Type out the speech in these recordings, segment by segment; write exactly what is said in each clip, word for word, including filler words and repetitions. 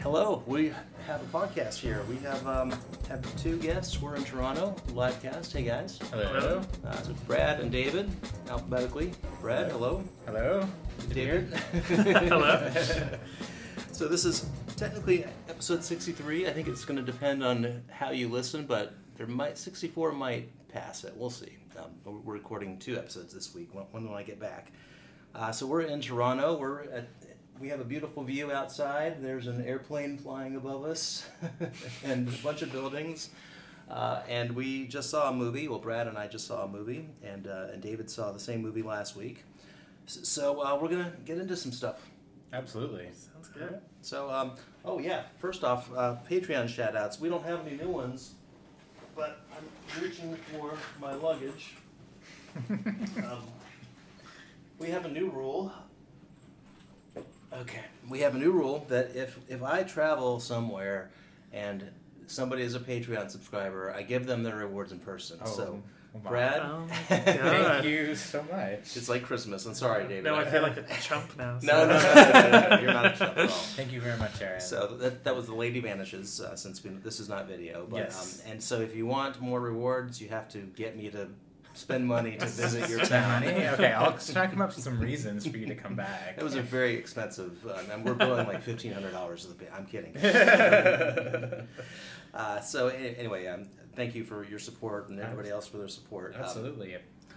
Hello, we have a podcast here. We have um, have two guests. We're in Toronto, live cast. Hey guys. Hello. Uh, so Brad and David, alphabetically. Brad, hello. Hello. David. Hello. So this is technically episode sixty-three. I think it's going to depend on how you listen, but there might sixty-four might pass it. We'll see. Um, we're recording two episodes this week. When, when I get back, uh, so we're in Toronto. We're at. We have a beautiful view outside. There's an airplane flying above us and a bunch of buildings. Uh, and we just saw a movie. Well, Brad and I just saw a movie, and uh, and David saw the same movie last week. So uh, we're going to get into some stuff. Absolutely. Sounds good. So, um, oh yeah, first off, uh, Patreon shout-outs. We don't have any new ones, but I'm reaching for my luggage. um, we have a new rule. Okay, we have a new rule that if, if I travel somewhere and somebody is a Patreon subscriber, I give them their rewards in person. Oh, so, wow. Brad, Oh, Thank you so much. it's like Christmas. I'm sorry, David. No, I feel like a chump now. So. No, no, no, no, no, no, no, you're not a chump at all. Thank you very much, Aaron. So that that was the Lady Vanishes, uh, since we, this is not video. But, Yes. um, and so if you want more rewards, you have to get me to spend money to visit your Spend town. money? Okay, I'll try to come up with some reasons for you to come back. It was a very expensive, uh, and we're billing like fifteen hundred dollars to the pay. I'm kidding. uh, so a- anyway, um, thank you for your support and everybody else for their support. Absolutely. Um,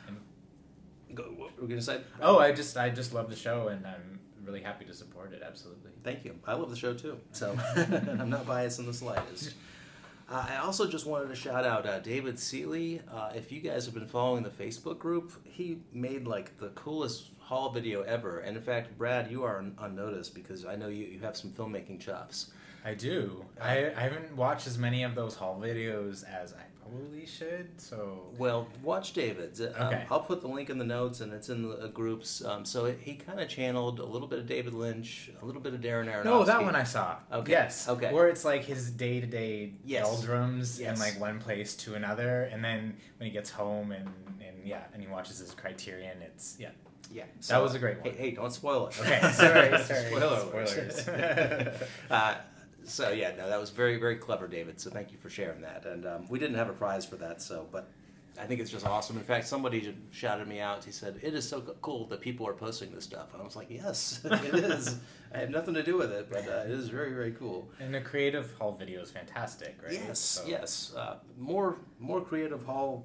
go, what were we going to say? Oh, I just I just love the show, and I'm really happy to support it. Absolutely. Thank you. I love the show too, so I'm not biased in the slightest. Uh, I also just wanted to shout out uh, David Seeley. Uh, if you guys have been following the Facebook group, he made like the coolest haul video ever. And in fact, Brad, you are un- unnoticed because I know you, you have some filmmaking chops. I do. I, I haven't watched as many of those haul videos as I probably should, so... Well, watch David's. Um, Okay. I'll put the link in the notes, and it's in the uh, groups. Um, so it, he kind of channeled a little bit of David Lynch, a little bit of Darren Aronofsky. No, that one I saw. Okay. Yes. Okay. Where it's like his day-to-day Yes. doldrums Yes. in like one place to another, and then when he gets home and, and yeah, and he watches his Criterion, it's yeah. Yeah, That was a great one. Hey, hey, don't spoil it. Okay, sorry, sorry. Spoiler alert. Spoilers. uh, so yeah, no, that was very, very clever, David. So thank you for sharing that. And um, we didn't have a prize for that, so but I think it's just awesome. In fact, somebody just shouted me out. He said, "It is so co- cool that people are posting this stuff." And I was like, "Yes, it is." I have nothing to do with it, but uh, it is very, very cool. And the creative haul video is fantastic, right? Yes, So, yes. Uh, more, more creative haul.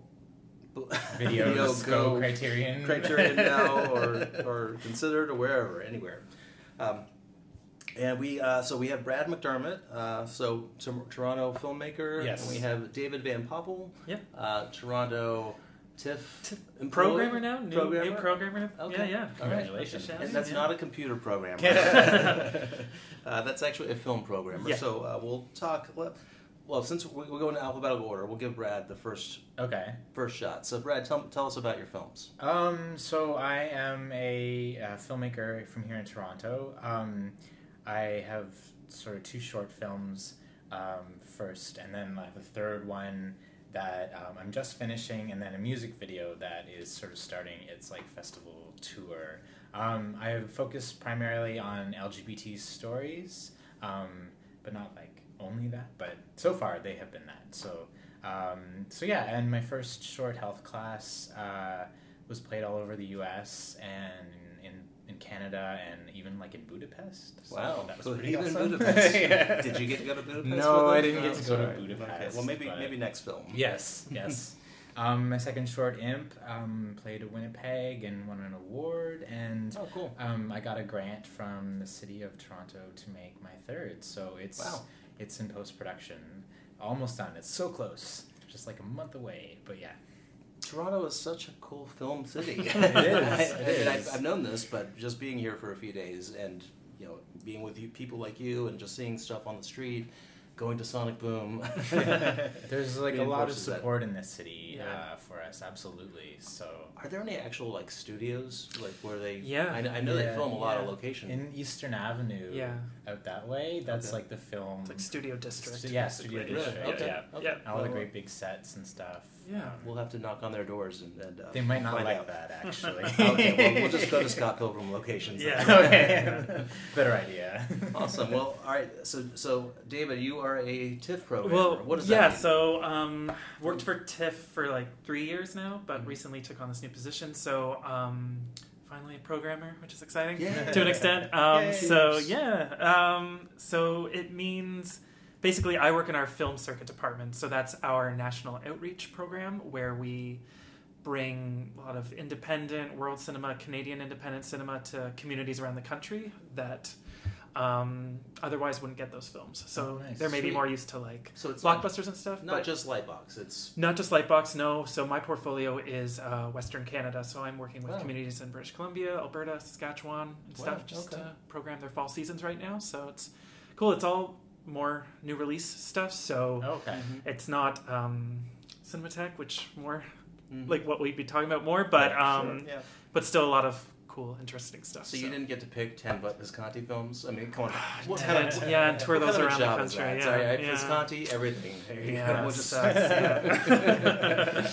Videos, go Criterion. Criterion now, or or considered, or wherever, anywhere. Um, and we uh, so we have Brad McDermott, uh, so Tor- Toronto filmmaker. Yes. And we have David Van Poppel, Yeah. uh, Toronto TIFF T- employee- Programmer now? New Programmer? new programmer? Okay. Yeah, yeah. All right. Congratulations. Shout And out, that's yeah. not a computer programmer. uh, that's actually a film programmer. Yeah. So uh, we'll talk. Well, well, since we- we're going in alphabetical order, we'll give Brad the first Okay. first shot. So Brad, tell tell us about your films. Um, so I am a uh, filmmaker from here in Toronto. Um, I have sort of two short films um, first, and then I have a third one that um, I'm just finishing, and then a music video that is sort of starting its like festival tour. Um, I focus primarily on L G B T stories, um, but not like only that. But so far they have been that. So. Um, so yeah, and my first short health class uh, was played all over the U S and in, in Canada and even like in Budapest. So Wow, that was so pretty even awesome. Budapest. Yeah. Did you get to go to Budapest? No, with I it? didn't get Oh, to go to sorry. Budapest, Okay, well, maybe but- maybe next film. Yes, yes. um, my second short, Imp, um, played at Winnipeg and won an award, and Oh, cool. um, I got a grant from the city of Toronto to make my third. So it's Wow. it's in post production, almost done. It's so close, just like a month away. But yeah. Toronto is such a cool film city. It is, I, it I, is. I've, I've known this, but just being here for a few days and you know being with you people like you and just seeing stuff on the street, going to Sonic Boom. There's like a lot of Reinforces that. support in this city Yeah. uh, for us, absolutely. So, are there any actual like studios like where they? Yeah. I, I know Yeah, they film a lot yeah. of location. in Eastern Avenue, Yeah. out that way, that's Okay. like the film. It's like Studio District. Stu- yeah, Studio basically. District. Really? Okay. Yeah, Okay. Yeah. all the Well, great big sets and stuff. Yeah. Um, We'll have to knock on their doors and, and uh, they might not find like out. that, actually. Okay, well, we'll just go to Scott Pilgrim locations. Yeah. Okay, better idea. Awesome. Well, all right. So, so David, you are a TIFF programmer. Well, what does yeah, that mean? so um, worked for TIFF for like three years now, but Mhm. recently took on this new position. So um, finally a programmer, which is exciting Yeah. to an extent. Um, Yay. so yeah, um, so it means basically I work in our film circuit department. So that's our national outreach program where we bring a lot of independent world cinema, Canadian independent cinema to communities around the country that um, otherwise wouldn't get those films. So Oh, nice. they're maybe Sweet. more used to like So it's blockbusters and stuff, not but just Lightbox. It's not just Lightbox. No. So my portfolio is uh, Western Canada. So I'm working with Wow. communities in British Columbia, Alberta, Saskatchewan, and Wow, stuff, just okay. to program their fall seasons right now. So it's cool. It's all more new release stuff. So Okay. it's not um, Cinematheque, which more Mhm. like what we'd be talking about more, but Yeah, um, sure, yeah. but still a lot of cool, interesting stuff. So you didn't get to pick ten Visconti films? I mean, come on. What Yeah, kind of yeah, and tour what those kind of around the job is country, that? yeah, Sorry, I, yeah. Visconti, everything. There you Yeah, go. We'll it just sucks, yeah.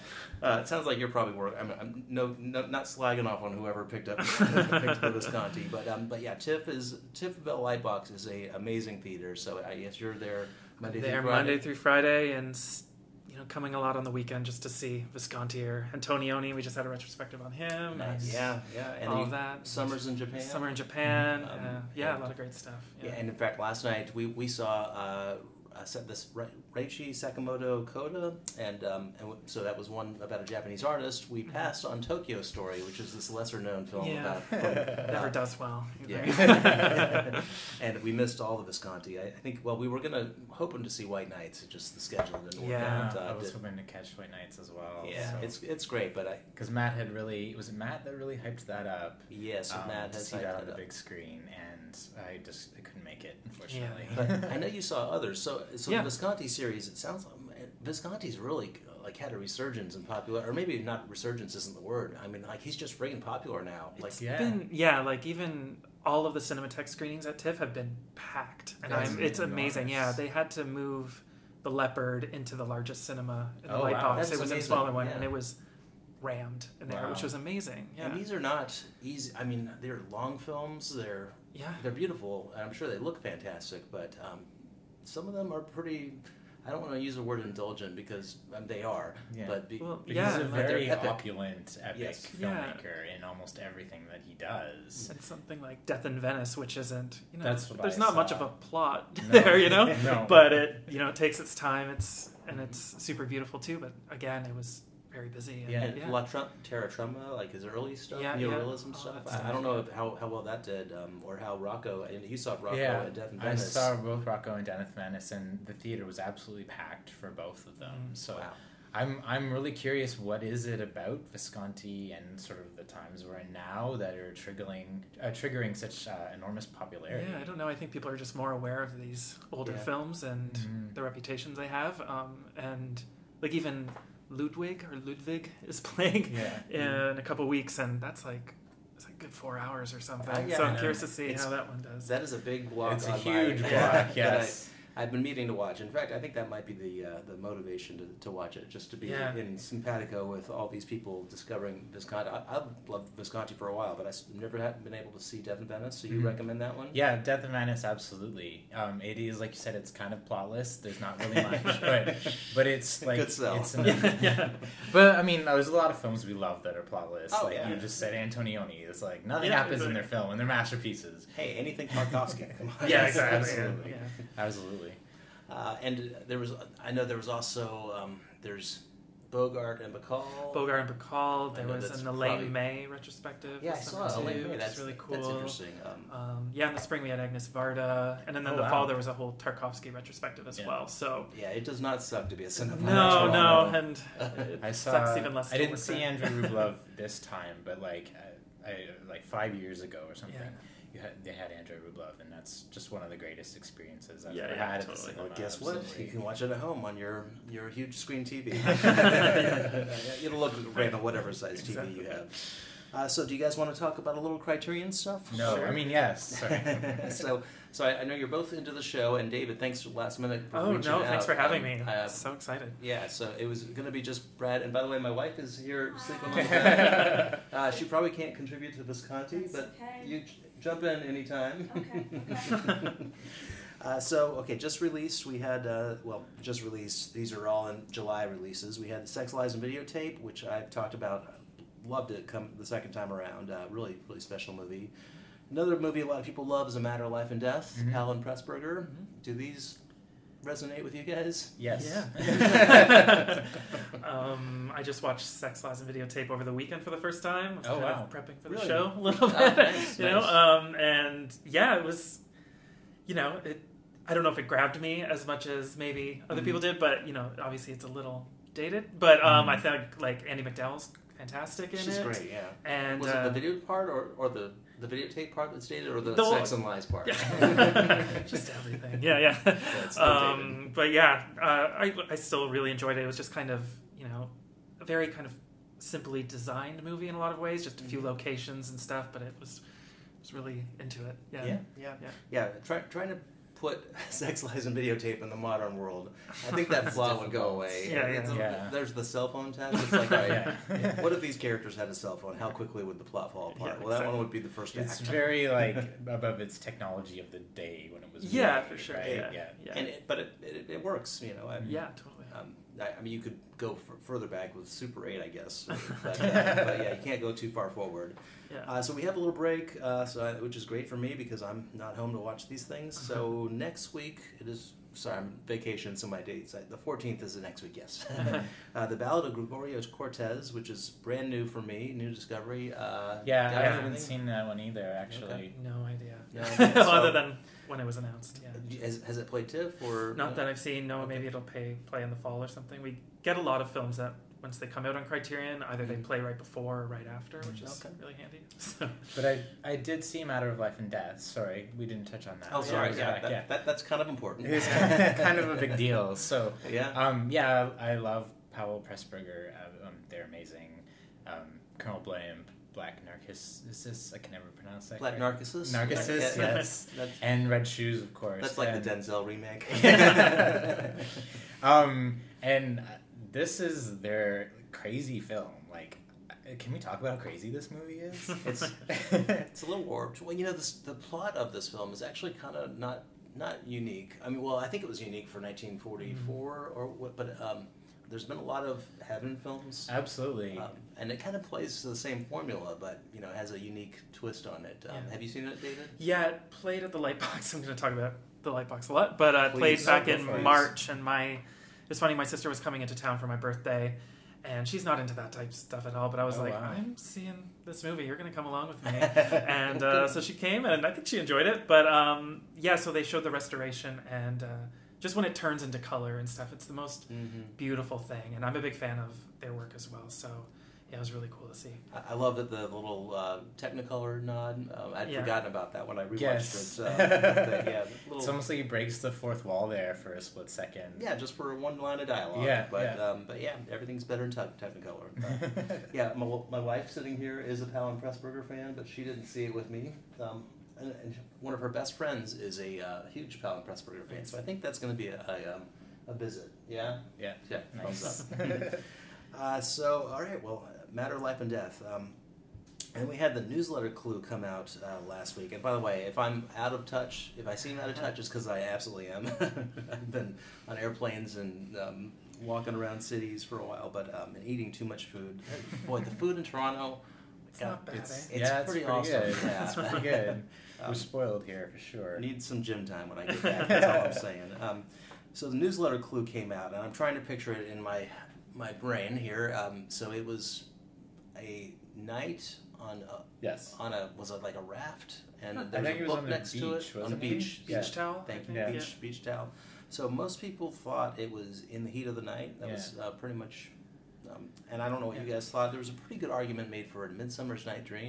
Uh, it sounds like you're probably working. I'm, I'm no, no, not slagging off on whoever picked up picked the Visconti, but um, but yeah, TIFF is TIFF Bell Lightbox is a amazing theater. So I guess you're there Monday They're through Friday. Monday through Friday, and s- you know, coming a lot on the weekend just to see Visconti or Antonioni. We just had a retrospective on him. Nice. and Yeah, yeah, and all then of you- that. Summers in Japan. Summer in Japan. Um, uh, yeah, and- a lot of great stuff. Yeah, and in fact, last night we we saw uh, uh, set this Ra- Reichi Sakamoto Koda, and um, and w- so that was one about a Japanese artist. We passed on Tokyo Story, which is this lesser known film Yeah. about. From, Never uh, does well. either. Yeah, and we missed all the Visconti. I, I think. Well, we were gonna hoping to see White Nights. It just the schedule didn't work Yeah. out. Uh, I was did- hoping to catch White Nights as well. yeah, it's it's great, but I because Matt had really was it Matt that really hyped that up. yes, um, Matt to has see that hyped on the it up. big screen, and I just I couldn't make it, unfortunately. But I know you saw others. So, so Yeah. the Visconti series, it sounds like Visconti's really like had a resurgence in popular, or maybe not resurgence isn't the word. I mean, like he's just friggin' popular now. Like, It's yeah. been yeah, like even all of the Cinematheque screenings at TIFF have been packed, and That's I'm, it's amazing. Yeah, enormous. they had to move the Leopard into the largest cinema in the Oh, light wow. box. That's It was in a amazing, smaller one, yeah. and it was rammed in there, Wow. which was amazing. Yeah, and these are not easy. I mean, they're long films. They're yeah. they're beautiful, and I'm sure they look fantastic. But um, some of them are pretty. I don't want to use the word indulgent because um, they are. Yeah. But be, Well, But yeah, he's a like very they're epic. opulent, epic Yes. Yeah. filmmaker in almost everything that he does. And something like Death in Venice, which isn't, you know, That's what there's I not much saw. of a plot No. there, you know, No. but it, you know, it takes its time. It's and it's super beautiful too. But again, it was very busy. And, Yeah. And yeah. La Trum- Terra Trumba, like his early stuff, Yeah, neorealism yeah. stuff. Oh, that's I, I nice. don't know if, how, how well that did, um, or how Rocco. And you saw Rocco yeah, and Death in I Venice. saw both Rocco and Death in Venice, and the theater was absolutely packed for both of them. Mm. So Wow. I'm I'm really curious, what is it about Visconti and sort of the times we're in now that are triggering uh, triggering such uh, enormous popularity? Yeah, I don't know. I think people are just more aware of these older Yeah. films and Mhm. the reputations they have. Um, and like even Ludwig or Ludwig is playing Yeah. in a couple weeks, and that's like it's like good four hours or something. Uh, yeah, so I I'm know. curious to see It's- how that one does. That is a big block. It's a on huge my, block, that yes. I, I've been meaning to watch. In fact, I think that might be the uh, the motivation to, to watch it, just to be Yeah. in simpatico with all these people discovering Visconti. I, I've loved Visconti for a while, but I've never had been able to see Death in Venice. So you Mhm. recommend that one? Yeah, Death in Venice, absolutely. Um, it is, like you said, it's kind of plotless. There's not really much, but but it's like Good sell. it's an, yeah. But I mean, there's a lot of films we love that are plotless. Oh, like yeah. you just said, Antonioni. It's like nothing Yeah, happens in their exactly. film, and they're masterpieces. Hey, anything Tarkovsky? Come on. Yeah, Yes, exactly. absolutely. Yeah. Absolutely. Uh, and there was, I know there was also um, there's Bogart and Bacall. Bogart and Bacall. I There know was that's an Elaine probably- May retrospective. Yeah, I this saw summer, Elaine too, May. which That's is really cool. That's interesting. Um, Um, yeah, in the spring we had Agnes Varda, and then in Oh, the wow. fall there was a whole Tarkovsky retrospective as Yeah. well. So yeah, it does not suck to be a cinephile. no, no, no. and it I saw. sucks even less. I to didn't look see at. Andrew Rublev this time, but like, I, I, like five years ago or something. Yeah. you had, they had Andrei Rublev, and that's just one of the greatest experiences I've Yeah, ever yeah, had at the totally. cinema. Well, guess what? absolutely. You can watch it at home on your your huge screen T V. It'll look great on whatever size T V Exactly. you have. Uh, so, do you guys want to talk about a little Criterion stuff? No, Sure. I mean, yes. Sorry. so, so I, I know you're both into the show, and David, thanks for last minute. For Oh reaching no! Thanks out. for having Um, me. uh, I'm so excited. Yeah, so it was going to be just Brad, and by the way, my wife is here sleeping on the bed. Uh, she probably can't contribute to Visconti, That's but okay. you j- jump in anytime. Okay, okay. uh, so, okay, just released. We had, uh, well, just released. These are all in July releases. We had Sex, Lies, and Videotape, which I've talked about. Loved it come the second time around. Uh, really, really special movie. Another movie a lot of people love is A Matter of Life and Death. Mhm. Alan Pressburger. Mhm. Do these resonate with you guys? Yes. Yeah. um, I just watched Sex, Lies, and Videotape over the weekend for the first time. I was Oh, kind wow. of prepping for the Really? show a little Oh, bit. nice, you know, nice. um, and yeah, it was, you know, it. I don't know if it grabbed me as much as maybe other Mhm. people did, but you know, obviously it's a little dated. But um, Mhm. I think like Andy Mcdowell's fantastic in She's it. great, yeah. And Was uh, it the video part or, or the, the videotape part that's dated or the, The- Sex and Lies part? just everything. Yeah, yeah. it's still um, but yeah, uh, I I still really enjoyed it. It was just kind of you know a very kind of simply designed movie in a lot of ways, just a few Mhm. locations and stuff. But it was was really into it. Yeah, Yeah, yeah, yeah. yeah. Try, trying to put Sex, Lies, and Videotape in the modern world, I think that flaw would go difficult. away. Yeah, It's a- yeah. There's the cell phone test. It's like, all right, Yeah. what if these characters had a cell phone? How quickly would the plot fall apart? Yeah, well, that exactly. one would be the first It's act. very like above its technology of the day when it was Yeah, made, for sure. right? Yeah, yeah. yeah, And it, but it, it, it works, you know. I, yeah, totally. Um, I, I mean, you could go f- further back with Super eight, I guess. But, uh, but yeah, you can't go too far forward. Yeah. Uh, so we have a little break, uh, so I, which is great for me because I'm not home to watch these things. So next week it is. Sorry, I'm on vacation, so my dates. I, the fourteenth is the next week. Yes. uh, the Ballad of Gregorio Cortez, which is brand new for me, new discovery. Uh, Yeah, got I haven't anything? seen that one either, actually. Okay. No idea. No idea. So- Other than when it was announced. Yeah. Has, has it played TIFF or Not that I've seen. No, Okay. maybe it'll pay, play in the fall or something. We get a lot of films that once they come out on Criterion, either they Mhm. play right before or right after, which is Okay. really handy. So, But I, I did see Matter of Life and Death. Sorry, we didn't touch on that. Oh, sorry. Yeah, Yeah, yeah. that, yeah. That, that's kind of important. It was kind of a big deal. So, yeah. um, yeah, I love Powell Pressburger. Uh, um, they're amazing. Um, Colonel Blimp, Black Narcissus. I can never pronounce that. Black correct. Narcissus. Narcissus, Yeah, yes. That's, And Red Shoes, of course. that's like and, the Denzel remake. um, and uh, this is their crazy film. Like, uh, can we talk about how crazy this movie is? It's it's a little warped. Well, you know, this, the plot of this film is actually kind of not not unique. I mean, well, I think it was unique for nineteen forty-four or what, but um, there's been a lot of Heaven films, Absolutely. um, and it kind of plays the same formula, but you know, has a unique twist on it. Um, Yeah. Have you seen it, David? yeah, it played at the Lightbox. I'm going to talk about the Lightbox a lot, but uh, it played Please. back Go in for it. March, and my it's funny. My sister was coming into town for my birthday, and she's not into that type of stuff at all. But I was Oh, like, wow. I'm seeing this movie. You're going to come along with me. and uh, so she came, and I think she enjoyed it. But um, yeah, so they showed the restoration, and uh, just when it turns into color and stuff, it's the most Mm-hmm. beautiful thing. And I'm a big fan of their work as well. So yeah, it was really cool to see. I I love that the little uh, Technicolor nod. Um, I'd Yeah. forgotten about that when I rewatched Yes. it. Uh, the, yeah, little, It's almost like he breaks the fourth wall there for a split second. yeah, just for one line of dialogue. Yeah, but yeah. Um, but yeah, everything's better in tech Technicolor. Uh, yeah, my, my wife sitting here is a Palin Pressburger fan, but she didn't see it with me. Um, and, and one of her best friends is a uh, huge Palin Pressburger fan, so I think that's going to be a a, um, a visit. Yeah, Yeah. yeah, Nice. thumbs up. uh, so all right, well, Matter of Life and Death. Um, and we had the newsletter clue come out uh, last week. And by the way, if I'm out of touch, if I seem out of touch, it's because I absolutely am. I've been on airplanes and um, walking around cities for a while, but um, and eating too much food. Boy, the food in Toronto, It's yeah, not bad, It's, eh? It's yeah, it's pretty pretty, awesome. good. Yeah. It's pretty good. We're Um, spoiled here for sure. need some gym time when I get back. That's all I'm saying. Um, so the newsletter clue came out, and I'm trying to picture it in my my brain here. Um, so it was a night on a, Yes. on a was it like a raft, and I there was think a it was book on the next to beach, it on a wasn't it? beach. Yeah. Beach towel. I Thank you, think, Yeah. beach beach towel. So most people thought it was in the heat of the night. That Yeah. was uh, pretty much. Um, and I don't know what you Yeah. guys thought. There was a pretty good argument made for a Midsummer's Night Dream.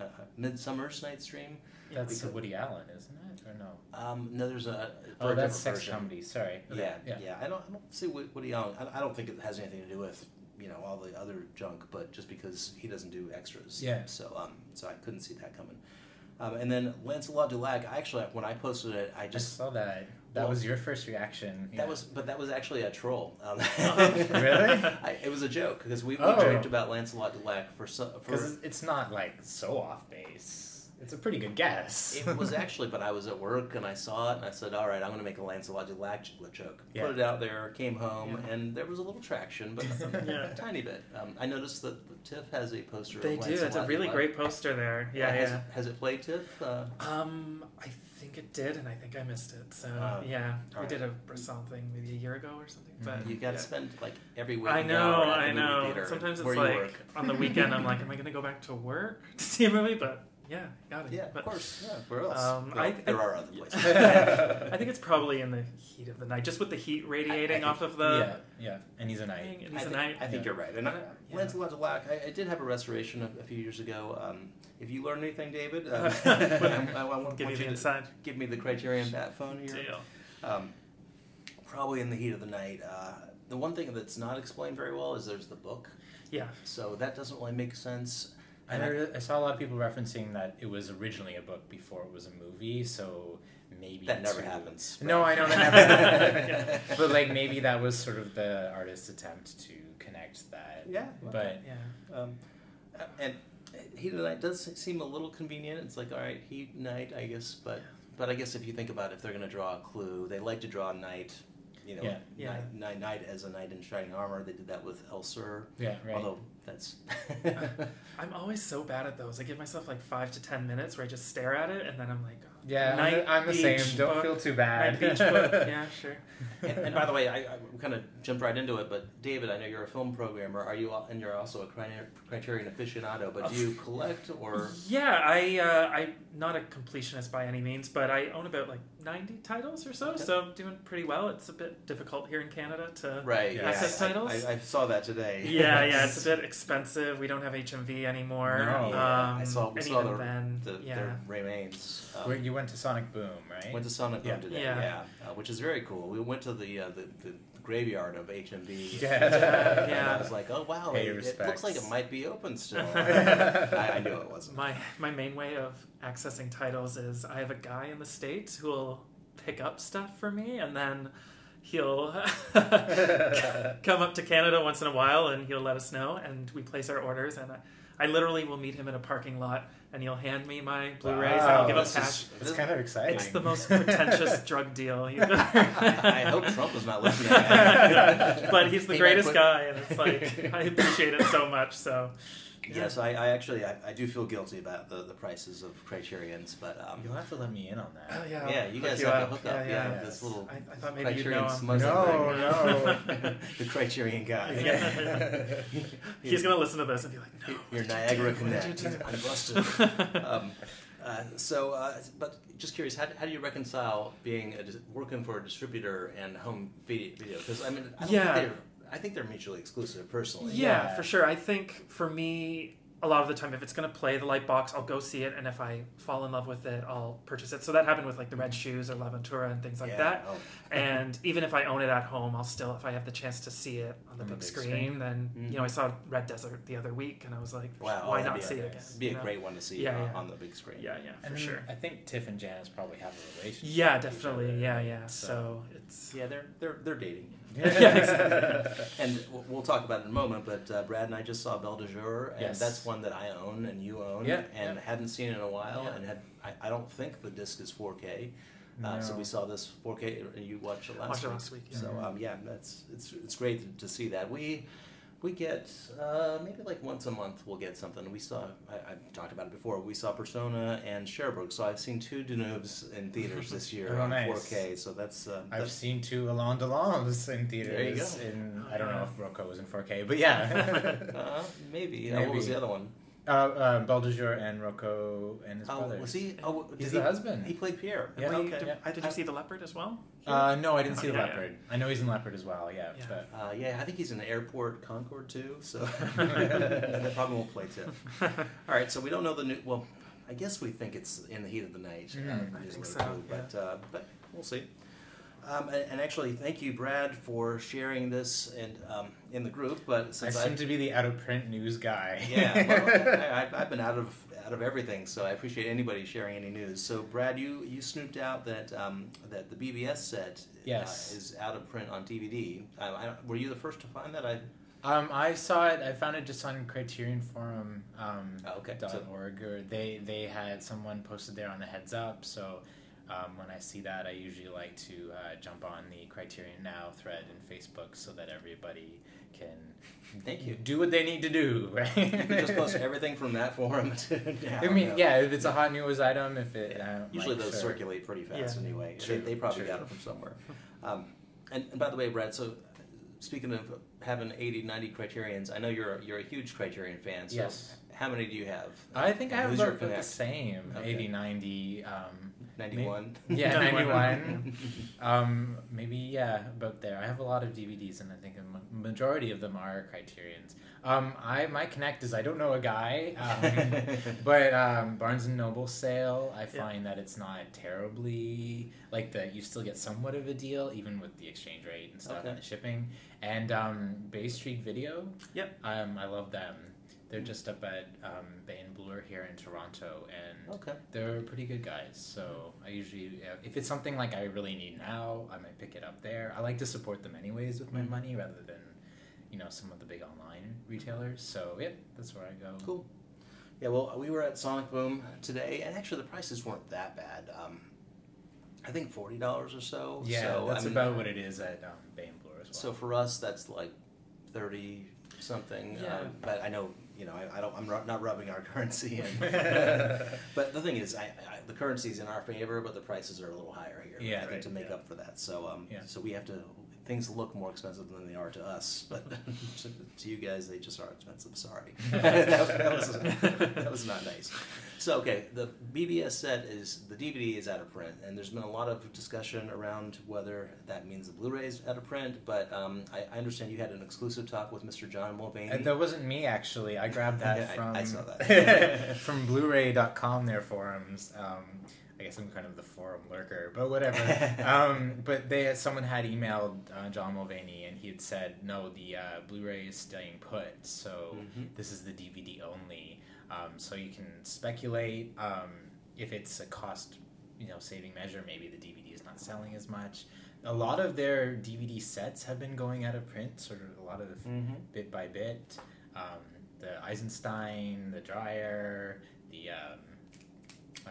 uh, Midsummer's Night's Dream. That's because, Woody Allen, isn't it? Or no? Um, no, there's a. Oh, a that's different sex version. comedy. Sorry. Yeah, yeah, yeah. I don't, I don't see Woody Allen. I, I don't think it has anything to do with you know all the other junk, but just because he doesn't do extras. Yeah. So um, so I couldn't see that coming. Um, and then Lancelot du Lac. Actually, when I posted it, I I just saw that. That well, was your first reaction. that yeah. was, but that was actually a troll. Um, Really? I, it was a joke because we, we Oh. joked about Lancelot du Lac for so, for. Because it's not like so off base. It's a pretty good guess. It was actually, but I was at work and I saw it and I said, "All right, I'm going to make a Lancelot du Lac joke." Yeah. Put it out there, came home, Yeah. and there was a little traction, but Yeah. a tiny bit. Um, I noticed that TIFF has a poster. They of do. Lancelot It's a du really Lac. great poster there. Yeah, has, yeah. It, has it played TIFF? Uh, Um, I think it did, and I think I missed it. So Oh, yeah, we alright. did a Brisson thing maybe a year ago or something. But you got to yeah. spend like every week. I an know, hour at the I movie know. theater Sometimes it's where you like work. on the weekend. I'm like, am I going to go back to work to see a movie? But yeah, got it. Yeah, but, of course. Yeah, where else? Um, Well, I- there I- are other places. I think it's probably in the heat of the night, just with the heat radiating I- I off of the. yeah, yeah. And he's a knight. thing. I It's a think, night. I think Yeah. you're right. And I, Yeah. Lancelot du Lac, I, I did have a restoration a, a few years ago. Um, if you learned anything, David, um, I, I, I want Give you the you to inside give me the Criterion bat phone here. deal. Um, probably in the heat of the night. Uh, the one thing that's not explained very well is there's the book, Yeah. so that doesn't really make sense. I heard, I saw a lot of people referencing that it was originally a book before it was a movie, so maybe That never to- happens. No, I know that never happened. But like maybe that was sort of the artist's attempt to connect that. Yeah, But Yeah. Um, and heat of the night does seem a little convenient. It's like, all right, heat night, I guess. But but I guess if you think about it, if they're going to draw a clue, they like to draw night. You know, Yeah. Yeah. Night, night, night as a knight in shining armor. They did that with Elsur. yeah, right. Although that's I'm always so bad at those. I give myself like five to ten minutes where I just stare at it, and then I'm like, oh, yeah, I'm night the, I'm the beach same. Don't book, feel too night bad. beach book. Yeah, sure. and, and by the way, I, I kind of jumped right into it. But David, I know you're a film programmer. Are you? al- And you're also a Criter- Criterion aficionado. But do you collect or? Yeah, I uh, I'm not a completionist by any means, but I own about like ninety titles or so, Okay. so I'm doing pretty well. It's a bit difficult here in Canada to Right. Yeah. Yeah, access I- titles. I, I saw that today. Yeah, yeah, it's a bit expensive. We don't have H M V anymore. No. Yeah, um, I saw. We and saw even the, then, the yeah. their remains. Um, Where you went to Sonic Boom, right? Went to Sonic Boom Yeah. today, Yeah. yeah, uh, which is very cool. We went to the uh, the, the graveyard of H M V. Yeah. And Yeah. I was like, oh wow, Pay it, your it looks like it respects. might be open still. I, I knew it wasn't. My my main way of accessing titles is I have a guy in the States who will pick up stuff for me, and then he'll come up to Canada once in a while, and he'll let us know, and we place our orders, and I, I literally will meet him in a parking lot, and he'll hand me my Blu-rays, and I'll give him this cash. is- It's this- kind of exciting. It's the most pretentious drug deal you've ever I hope Trump is not listening. To But he's the Hey, greatest man, guy, and it's like, I appreciate it so much, so... Yes, I, I actually I, I do feel guilty about the, the prices of Criterions, but um, You'll have to let me in on that. Oh, yeah, yeah, I'll you hook guys you have up. to hook up. Yeah, Yeah, yeah. this little I, I thought maybe you'd Criterion know him. smuggling No, ring. no. The Criterion guy. Yeah. He's going to listen to this and be like, no. Your what did you Niagara do? What did you Connect. do? I'm busted. um, uh, so, uh, but just curious, how, how do you reconcile being a, dis- working for a distributor and home video? Because I mean, I don't Yeah. think they're, I think they're mutually exclusive, personally. Yeah, Yeah. for sure. I think for me, a lot of the time, if it's going to play the light box, I'll go see it, and if I fall in love with it, I'll purchase it. So that happened with like the Red Shoes or L'Aventura and things like Yeah, that. oh. And even if I own it at home, I'll still, if I have the chance to see it on the On the big big screen, screen. then Mhm. you know I saw Red Desert the other week, and I was like, Wow, why that'd not be see a, it again? Be a you know? great one to see Yeah, on, yeah. on the big screen. Yeah, yeah, for And sure. I think Tiff and Janice probably have a relationship. Yeah, with each definitely. other, Yeah, yeah. so- So it's Yeah, they're they're they're dating. Yeah, exactly. And we'll- we'll talk about it in a moment, but uh, Brad and I just saw Belle de Jour, and Yes. that's one that I own and you own, Yeah, and yeah. hadn't seen in a while, Yeah. and had I, I don't think the disc is four K, uh, so No. we saw this four K, and you watched it last Watched it week. last week, yeah. So Mhm. um, yeah, that's it's it's great to, to see that we. We get uh, maybe like once a month we'll get something. We saw I, I've talked about it before. We saw Persona and Sherbrooke, so I've seen two Deneuves in theaters this year Oh, on nice. four K. So that's uh, I've that's, seen two Alain Delons in theaters. There you go. In, Oh, I don't know yeah. if Rocco was in four K, but yeah. uh, maybe. Uh, what was Maybe. the other one? Uh, uh, Baldassar and Rocco and his Oh, brothers. was he? Oh, did He's he, the husband. He played Pierre. Yeah. Were you- Okay. did, Yeah. I, did I, you see The Leopard as well? Uh, no, I didn't see Oh, the yeah, Leopard. I know he's in Leopard as well. Yeah, Yeah. but Uh, yeah, I think he's in Airport Concord too, so that probably won't play too. All right, so we don't know the new. Well, I guess we think it's In the Heat of the Night. Mm, uh, I is think what so, it's called, But uh, but we'll see. Um, and, and actually, thank you, Brad, for sharing this and um, in the group. But I since seem to be the out of print news guy. yeah, well, I, I've- I've been out of out of everything, so I appreciate anybody sharing any news. So, Brad, you, you snooped out that um, that the B B S set Yes. uh, is out of print on D V D. Uh, I don't, were you the first to find that? I Um, I saw it. I found it just on Criterion Forum. Um, Oh, okay. dot So- org, or they they had someone posted there on the heads up. So um, when I see that, I usually like to uh, jump on the Criterion Now thread in Facebook so that everybody can Thank you. do what they need to do. Right? You can just post everything from that forum to now. I mean, no. yeah, if it's a hot news item, if it uh, Usually like, those sure. circulate pretty fast Yeah. anyway. True, they, they probably true. got it from somewhere. Um, and, and by the way, Brad, so speaking of having eighty, ninety Criterions, I know you're a, you're a huge Criterion fan. So Yes. how many do you have? I think I have Who's your about the connect? same, Okay. eighty, ninety. Um, ninety-one? yeah, ninety-one. ninety-one. um, maybe, yeah, about there. I have a lot of D V Ds, and I think a ma- majority of them are Criterions. Um, I my connect is I don't know a guy, um, but um, Barnes and Noble sale, I find that it's not terribly like that. You still get somewhat of a deal, even with the exchange rate and stuff Okay. and the shipping. And um, Bay Street Video, Yep. um, I love them. They're just up at um, Bay and Bloor here in Toronto, and Okay. they're pretty good guys. So I usually, uh, if it's something like I really need now, I might pick it up there. I like to support them anyways with my Mhm. money rather than, you know, some of the big online retailers. So yeah, that's where I go. Cool. Yeah, well, we were at Sonic Boom today, and actually the prices weren't that bad. Um, I think forty dollars or so. Yeah, so, that's I mean, about what it is at um, Bay and Bloor as well. So for us, that's like thirty something. Yeah. Um, but I know, you know, I, I don't. I'm ru- not rubbing our currency in. But the thing is, I, I, the currency's in our favor, but the prices are a little higher here. Yeah, I think right, to make yeah. up for that. So um, Yeah. so we have to. Things look more expensive than they are to us, but to, to you guys, they just are expensive. Sorry, that, that was that was not nice. So okay, the B B S set is the D V D is out of print, and there's been a lot of discussion around whether that means the Blu-ray is out of print. But um, I, I understand you had an exclusive talk with Mister John Mulvaney. And that wasn't me actually. I grabbed that Yeah, I- from I saw that. from Blu-ray dot com. Their forums. Um, I guess I'm kind of the forum lurker, but whatever. um, but they had, someone had emailed uh, John Mulvaney, and he had said, "No, the uh, Blu-ray is staying put, so Mhm. this is the D V D only." Um, so you can speculate um, if it's a cost, you know, saving measure. Maybe the D V D is not selling as much. A lot of their D V D sets have been going out of print, sort of a lot of Mhm. bit by bit. Um, the Eisenstein, the Dryer, the um, uh,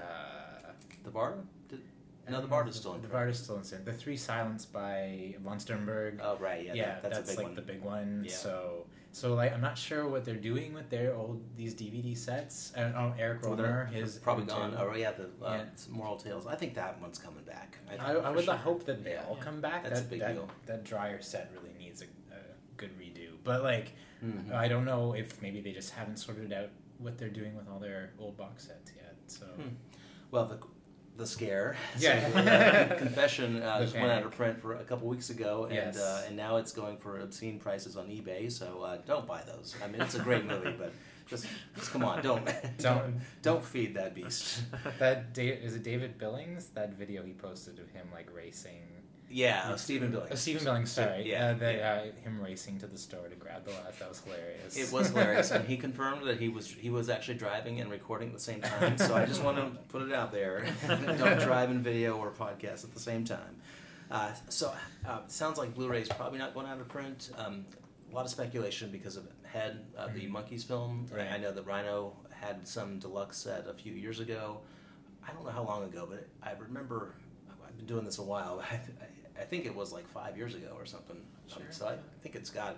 The Varda? Did, no, the Varda's still in the print. Varda's still in print. The Three Silence by von Sternberg. Oh right, yeah, yeah, that, that's, that's, a big like one. the big one. Yeah. So, so like, I'm not sure what they're doing with their old these D V D sets. And oh, Eric Well, Rohner, they're his probably into- gone. Oh yeah, the uh, Yeah. it's Moral Tales. I think that one's coming back. I, think I for would sure. hope that they Yeah. all come back. That's that, a big that, deal. That Dryer set really needs a, a good redo. But like, Mhm. I don't know if maybe they just haven't sorted out what they're doing with all their old box sets yet. So Hmm. Well, the the scare, Yeah. so the, uh, Confession uh, The just went out panic. of print for a couple weeks ago, and Yes. uh, and now it's going for obscene prices on eBay. So uh, don't buy those. I mean, it's a great movie, but just just come on, don't don't don't feed that beast. that da- is it David Billings? That video he posted of him like racing. Yeah, uh, Stephen Billings. Oh, Stephen Billings, sorry. Yeah, uh, that, yeah. Uh, him racing to the store to grab the last. That was hilarious. It was hilarious, and he confirmed that he was he was actually driving and recording at the same time. So I just want to put it out there: don't drive and video or podcast at the same time. Uh, so uh, it sounds like Blu-ray is probably not going out of print. Um, a lot of speculation because of Head, uh, the Mhm. Monkeys film. Right. I know that Rhino had some deluxe set a few years ago. I don't know how long ago, but I remember. I've been doing this a while. I, I think it was like five years ago or something. Um, Sure. so I think it's got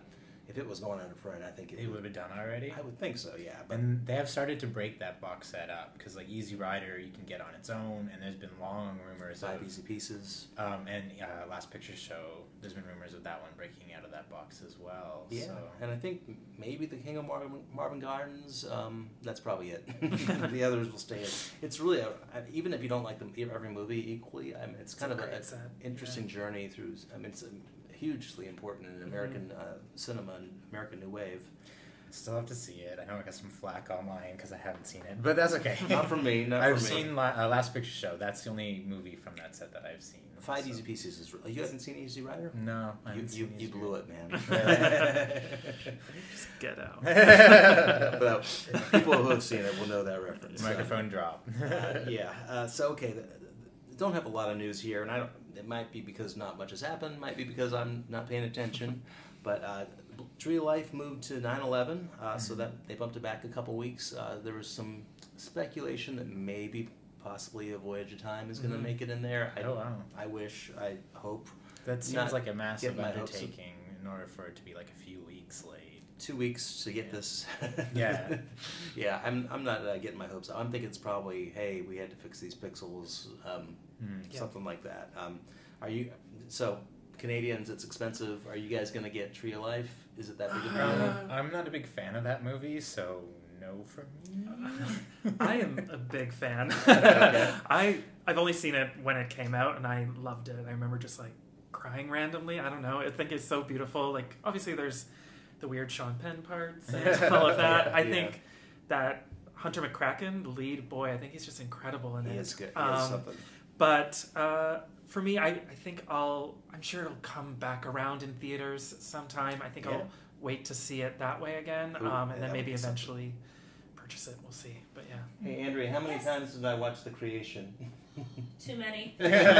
if it was going out in front, I think it, It would have been done already. I would think so, yeah. But And they have started to break that box set up because, like, Easy Rider, you can get on its own, and there's been long rumors five of easy pieces. Um, and uh, Last Picture Show, there's been rumors of that one breaking out of that box as well. Yeah, So. and I think maybe the King of Marvin, Marvin Gardens. Um, that's probably it. The others will stay. In. It's really a, even if you don't like them every movie equally. I mean, it's kind It's a of great an set, interesting yeah. journey through. I mean, it's hugely important in American Mm-hmm. uh, cinema and American New Wave. Still have to see it. I know I got some flack online because I haven't seen it, but that's okay. Not from me. Not I've from me. seen La- uh, Last Picture Show. That's the only movie from that set that I've seen. Five so. Easy Pieces is. Really, you haven't seen Easy Rider? No, I You haven't you, seen you Easy blew Rider. it, man. Just get out. But uh, people who have seen it will know that reference. Microphone drop. Uh, yeah. Uh, so okay, the, the, don't have a lot of news here, and I don't. It might be because not much has happened. Might be because I'm not paying attention. But uh, Tree of Life moved to nine eleven, uh, so that they bumped it back a couple weeks. Uh, there was some speculation that maybe, possibly, a Voyage of Time is going to Mhm. make it in there. I, Oh, wow. I wish. I hope. That seems Not like a massive getting my hopes up. undertaking in order for it to be like a few weeks late. Two weeks to get Yeah. this. Yeah. Yeah, I'm. I'm not uh, getting my hopes up. I'm thinking it's probably, hey, we had to fix these pixels, um, Mm. Yeah. something like that. Um, are you? So Canadians, it's expensive. Are you guys gonna get Tree of Life? Is it that big of a deal? Um, I'm not a big fan of that movie, so no for me. I am a big fan. Okay. I I've only seen it when it came out, and I loved it. I remember just like crying randomly. I don't know. I think it's so beautiful. Like obviously, there's the weird Sean Penn parts and all of that. Yeah, I yeah. think that Hunter McCracken, the lead boy, I think he's just incredible in He it. is good. He is Um, something. But uh, for me, I, I think I'll. I'm sure it'll come back around in theaters sometime. I think Yeah. I'll wait to see it that way again, Ooh, um, yeah, and then that would maybe be something. eventually purchase it. We'll see. But yeah. Hey, Andrea, how many Yes. times did I watch The Creation? Too many.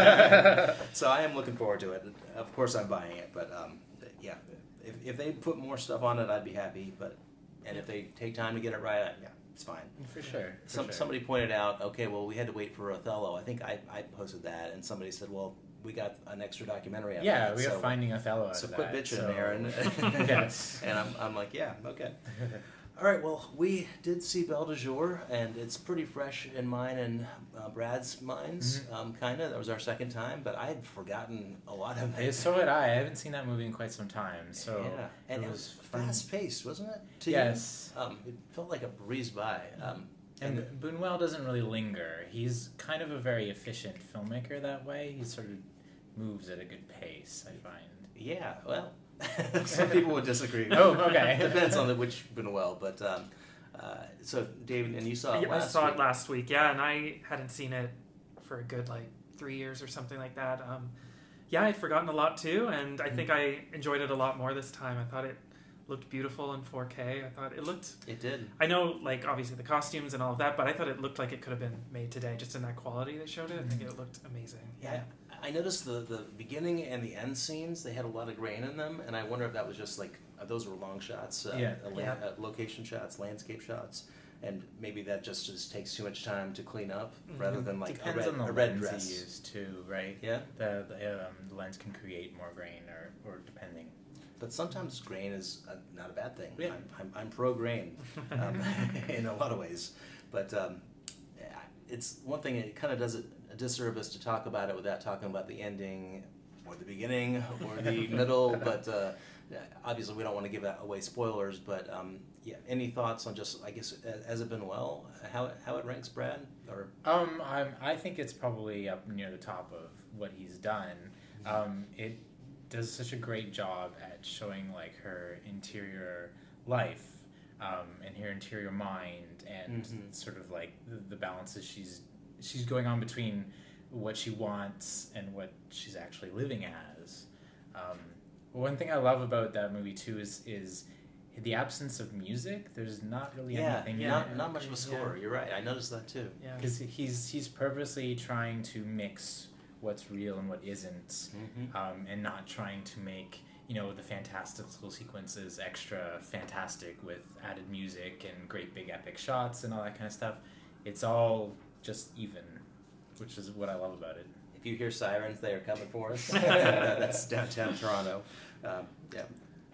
So I am looking forward to it. Of course, I'm buying it, but um, yeah, if, if they put more stuff on it, I'd be happy. But and if they take time to get it right, I, yeah, it's fine. For sure. For Some, sure. Somebody pointed out, okay, well, we had to wait for Othello. I think I, I posted that, and somebody said, well, we got an extra documentary. out Yeah, of we that, are so, finding Othello out So of quit that, bitching, so- Aaron. Yes. And I'm, I'm like, yeah, okay. All right, well, we did see Belle de Jour, and it's pretty fresh in mine and uh, Brad's minds, Mhm. um, kind of. That was our second time, but I had forgotten a lot of Eh, it. So had I. I haven't seen that movie in quite some time, so yeah, and it it was was fun. fast-paced, wasn't it? to you? Yes. Um, it felt like a breeze by. Um, And and Buñuel doesn't really linger. He's kind of a very efficient filmmaker that way. He sort of moves at a good pace, I find. yeah, well, some people would disagree. Oh, okay. Depends on the which Buñuel, but um, uh, so David, and you saw it Yeah, I last saw week. it last week. Yeah, and I hadn't seen it for a good like three years or something like that. Um, yeah, I'd forgotten a lot too, and I think I enjoyed it a lot more this time. I thought it looked beautiful in four K. I thought it looked. It did. I know, like obviously the costumes and all of that, but I thought it looked like it could have been made today, just in that quality they showed it. I think it looked amazing. Yeah, I noticed the, the beginning and the end scenes, they had a lot of grain in them, and I wonder if that was just like, uh, those were long shots, uh, Yeah. uh, la- Yeah. uh, location shots, landscape shots, and maybe that just, just takes too much time to clean up Mhm. rather than like a Depends red, on the a red lens dress. you use too, right? Yeah, The the, um, the lens can create more grain, or, or depending. but sometimes grain is uh, not a bad thing. Yeah. I'm, I'm, I'm pro grain um, in a lot of ways, but um, yeah, it's one thing, it kind of does it a disservice to talk about it without talking about the ending or the beginning or the middle, but uh, yeah, obviously we don't want to give out- away spoilers, but um, yeah, any thoughts on just, I guess, a- has it been well, how, it- how it ranks, Brad? Or Um, I'm, I think it's probably up near the top of what he's done. Um, it does such a great job at showing like her interior life um, and her interior mind, and Mhm. sort of like the, the balances she's she's going on between what she wants and what she's actually living as. Um, one thing I love about that movie too is is the absence of music. There's not really yeah, anything yeah, not, in it. not much of a score, you're right, I noticed that too. Yeah. Because he's he's purposely trying to mix what's real and what isn't, Mm-hmm. um, and not trying to make you know the fantastical sequences extra fantastic with added music and great big epic shots and all that kind of stuff. It's all just even, which is what I love about it. If you hear sirens, they are coming for us. That's downtown Toronto. Um, yeah.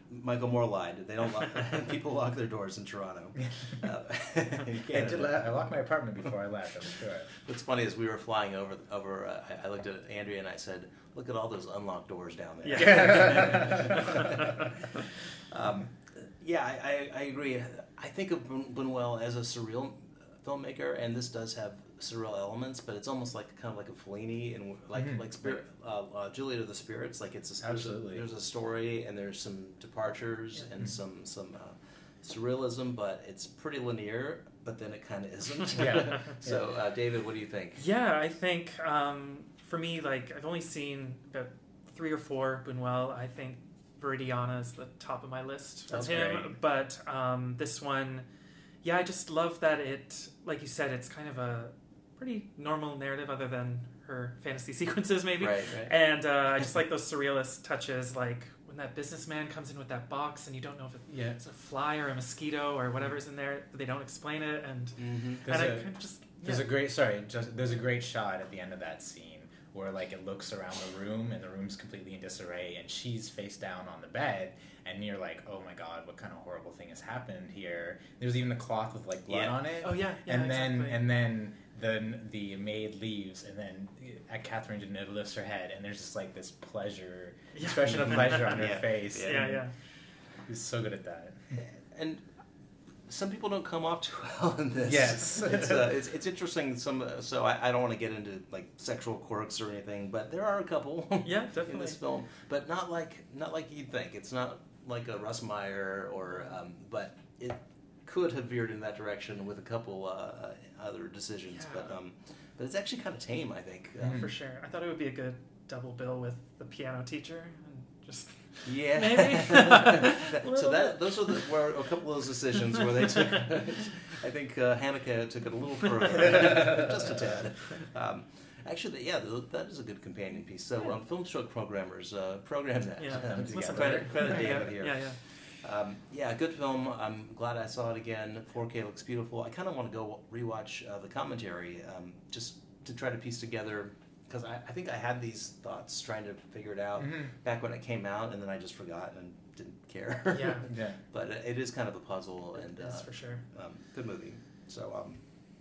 Michael Moore lied. They don't lock, people lock their doors in Toronto. Uh, in I, did la- I locked my apartment before I left, I'm sure. What's funny is we were flying over, over uh, I, I looked at Andrea and I said, look at all those unlocked doors down there. Yeah. um, yeah, I, I, I agree. I think of Buñuel as a surreal filmmaker, and this does have surreal elements, but it's almost like kind of like a Fellini and like Mhm. like Spirit, uh, uh, Juliet of the Spirits. Like it's a, there's a, Absolutely. there's a story and there's some departures Yeah. and some some uh, surrealism, but it's pretty linear. But then it kind of isn't. Yeah. So, uh, David, what do you think? Yeah, I think um, for me, like I've only seen about three or four Buñuel. I think Viridiana is the top of my list That's of him. great. But um, this one, yeah, I just love that it, like you said, it's kind of a pretty normal narrative other than her fantasy sequences, maybe. Right, right. And uh, I just like those surrealist touches, like when that businessman comes in with that box and you don't know if Yeah. it's a fly or a mosquito or whatever's in there. They don't explain it, and Mm-hmm. There's and a- I kind of just There's yeah. a great sorry, just there's a great shot at the end of that scene where like it looks around the room and the room's completely in disarray and she's face down on the bed and you're like, oh my god, what kind of horrible thing has happened here? There's even a cloth with like blood Yeah. on it. Oh yeah, yeah, and then exactly. and then the the maid leaves and then uh, Catherine Deneuve lifts her head and there's just like this pleasure Yeah. expression of pleasure on her Yeah. face. yeah, and yeah. He's so good at that. And some people don't come off too well in this. Yes. it's, uh, it's it's interesting. Some uh, so I, I don't want to get into like sexual quirks or anything, but there are a couple. Yeah, in definitely. this film, but not like not like you'd think. It's not like a Russ Meyer or, um, but it could have veered in that direction with a couple uh, other decisions. Yeah. But um, but it's actually kind of tame, I think. Uh, Mhm. For sure. I thought it would be a good double bill with the piano teacher and just Yeah, Maybe. That- A little so that bit. those were, the, were a couple of those decisions where they took. I think uh, Haneke took it a little further, just a tad. Um, actually, yeah, th- that is a good companion piece. So, Yeah. um, Filmstruck programmers, uh, program that. yeah. uh, Listen together. to Credit, it. credit yeah, David here. yeah, yeah. Um, yeah, good film. I'm glad I saw it again. four K looks beautiful. I kind of want to go rewatch uh, the commentary um, just to try to piece together, because I, I think I had these thoughts trying to figure it out Mhm. back when it came out, and then I just forgot and didn't care. Yeah. Yeah. But it is kind of a puzzle, and It is uh, for sure. um, good movie. So, um,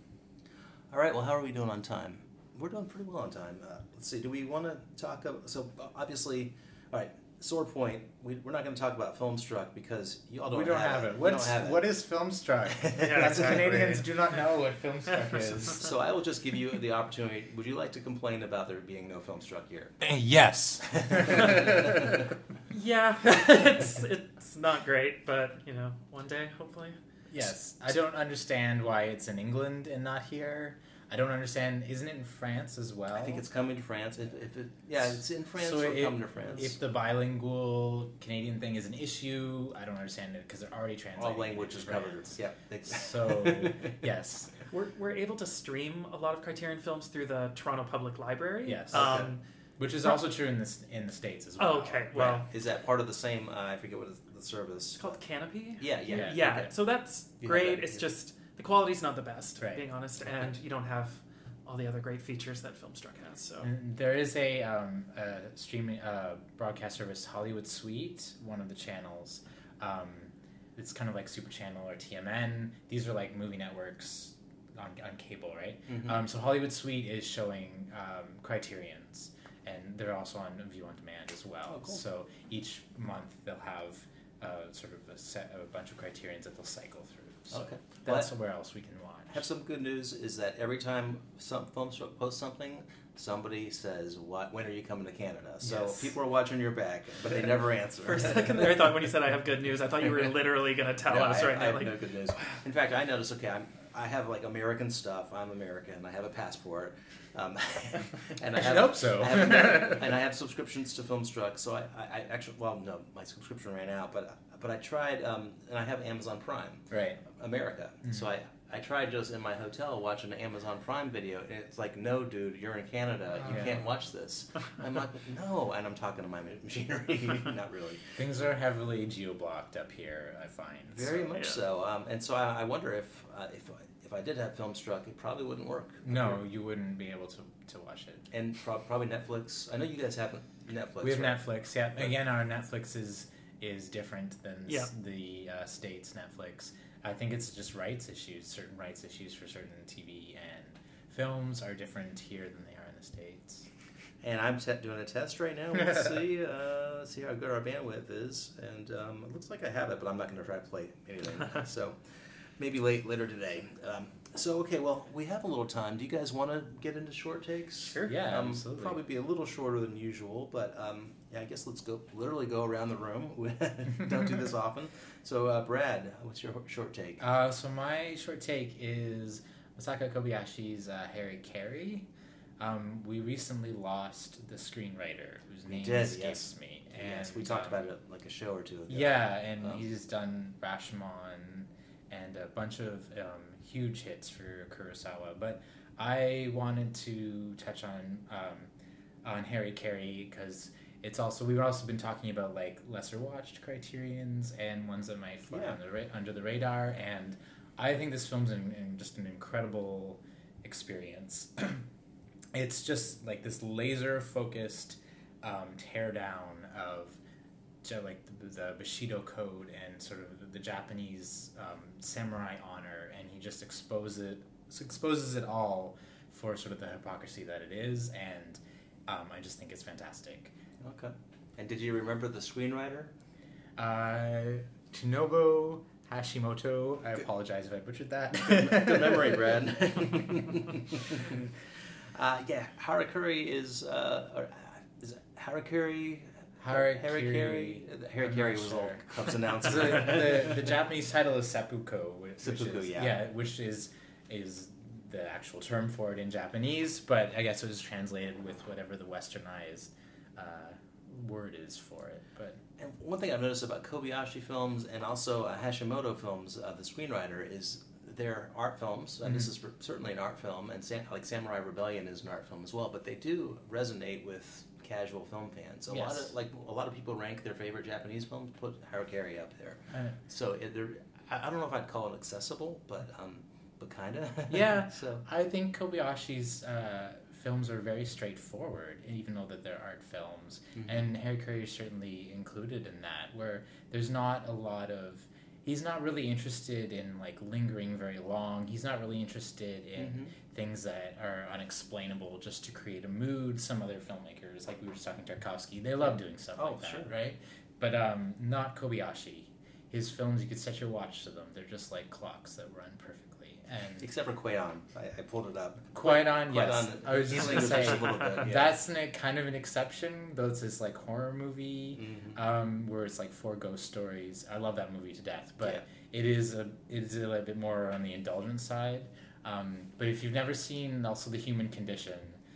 all right. Well, how are we doing on time? We're doing pretty well on time. Uh, let's see. Do we want to talk? About, so uh, obviously, all right. Sword Point. We, we're not going to talk about Filmstruck because y'all don't. we don't have, have it. You What's, don't have it. What is Filmstruck? Yeah, Lots of exactly. Canadians do not know what Filmstruck is. So I will just give you the opportunity. Would you like to complain about there being no Filmstruck here? Yes. Yeah, it's it's not great, but you know, one day hopefully. Yes, I don't understand why it's in England and not here. I don't understand. Isn't it in France as well? I think it's coming to France. If, if it, yeah, it's in France. So or if- coming to France. If the bilingual Canadian thing is an issue, I don't understand it because they're already translating. all language it is into covered. France. Yeah. exactly. So yes, We're we're able to stream a lot of Criterion films through the Toronto Public Library. Yes. Okay. Um, which is also true in this in the States as well. Oh, okay. Well, Is that part of the same? Uh, I forget what is the service. it's called Canopy. Yeah, yeah, Yeah. Yeah, okay. so that's You have great. that It's here. just the quality's not the best, Right. being honest, and you don't have all the other great features that Filmstruck has. So And there is a, um, a streaming uh, broadcast service, Hollywood Suite, one of the channels. Um, it's kind of like Super Channel or T M N. These are like movie networks on, on cable, right? Mhm. Um, so Hollywood Suite is showing um, Criterions, and they're also on View on Demand as well. Oh, cool. So each month they'll have uh, sort of a, set, a bunch of Criterions that they'll cycle through. So Okay. that's where else we can watch. Have some good news is that every time some Filmstruck posts something, somebody says, "What? When are you coming to Canada?" So Yes. people are watching your back, but they never answer. for a second there, I thought when you said I have good news, I thought you were literally going to tell No, us I, right I now. have Like, no good news. In fact, I noticed. Okay, I'm, I have like American stuff. I'm American. I have a passport, um, and I, I have, should hope so. I have, and I have subscriptions to Filmstruck. So I, I, I actually, well, no, my subscription ran out, but but I tried, um, and I have Amazon Prime Right. America. Mhm. So I. I tried just in my hotel watching an Amazon Prime video, and it's like, no, dude, you're in Canada. You Yeah. can't watch this. I'm like, no, and I'm talking to my ma- machinery. Not really. Things are heavily geo-blocked up here, I find. Very so- much yeah. so. Um, and so I, I wonder if uh, if I- if I did have Filmstruck, it probably wouldn't work. No, you wouldn't be able to, to watch it. And prob- probably Netflix. I know you guys have Netflix. We have right? Netflix, yeah. Again, our Netflix is is different than Yeah. the uh, States Netflix. I think it's just rights issues. Certain rights issues for certain T V and films are different here than they are in the States. And I'm te- doing a test right now. We'll see, uh, let's see how good our bandwidth is. And um, it looks like I have it, but I'm not going to try to play anything. So maybe late later today. Um, so, okay, well, we have a little time. Do you guys want to get into short takes? Sure. Yeah, um, absolutely. Probably be a little shorter than usual, but um, yeah, I guess let's go literally go around the room. We don't do this often. So, uh, Brad, what's your short take? Uh, so my short take is Masako Kobayashi's uh, Harry Carey. Um, we recently lost the screenwriter whose We name did, escapes yes. me. Yes, And, we talked um, about it like a show or two ago. Yeah, and Um, he's done Rashomon and a bunch of um, huge hits for Kurosawa. But I wanted to touch on um, on Harry Carey because it's also we've also been talking about like lesser watched criterions and ones that might fly Yeah. on the ra- under the radar. And I think this film's an, an, just an incredible experience. It's just like this laser focused um, tear down of ju- like the, the Bushido code and sort of the Japanese um, samurai honor, and he just exposes it exposes it all for sort of the hypocrisy that it is, and um, I just think it's fantastic. Okay. And did you remember the screenwriter? Uh, Chinobu Hashimoto. I Good. apologize if I butchered that. Good memory, Brad. uh, yeah, Harakiri is uh, or, uh, is it Harakiri? Harakiri. Harakiri. I'm Harakiri not was sure. all Cubs the, announcer. the, the Japanese title is seppuku, which, Seppuku, which is, yeah. which is is the actual term for it in Japanese, but I guess it was translated with whatever the westernized uh, word is for it. But And one thing I've noticed about Kobayashi films and also uh, Hashimoto films, uh, the screenwriter, is they're art films, and this Mhm. is for, certainly an art film, and Sam, like Samurai Rebellion is an art film as well, but they do resonate with casual film fans. A lot Yes. of like a lot of people rank their favorite Japanese films, put Harakiri up there. uh, So it, they're, I I don't know if I'd call it accessible, but um, but kind of. Yeah. So I think Kobayashi's uh, films are very straightforward, even though that they're art films. Mhm. And Harry Carey is certainly included in that, where there's not a lot of... He's not really interested in, like, lingering very long. He's not really interested in Mhm. things that are unexplainable just to create a mood. Some other filmmakers, like we were just talking Tarkovsky, they love doing stuff Oh, like that, sure. right? But um, not Kobayashi. His films, you could set your watch to them. They're just like clocks that run perfectly. And except for Kwaidan, I, I pulled it up. Quite on, yes. Kwaidan I was just going to lingers say, a little bit. Yeah. that's an, kind of an exception, though it's this like horror movie Mhm. um, where it's like four ghost stories. I love that movie to death, but Yeah. it is a it is a little bit more on the indulgent side. Um, but if you've never seen also The Human Condition,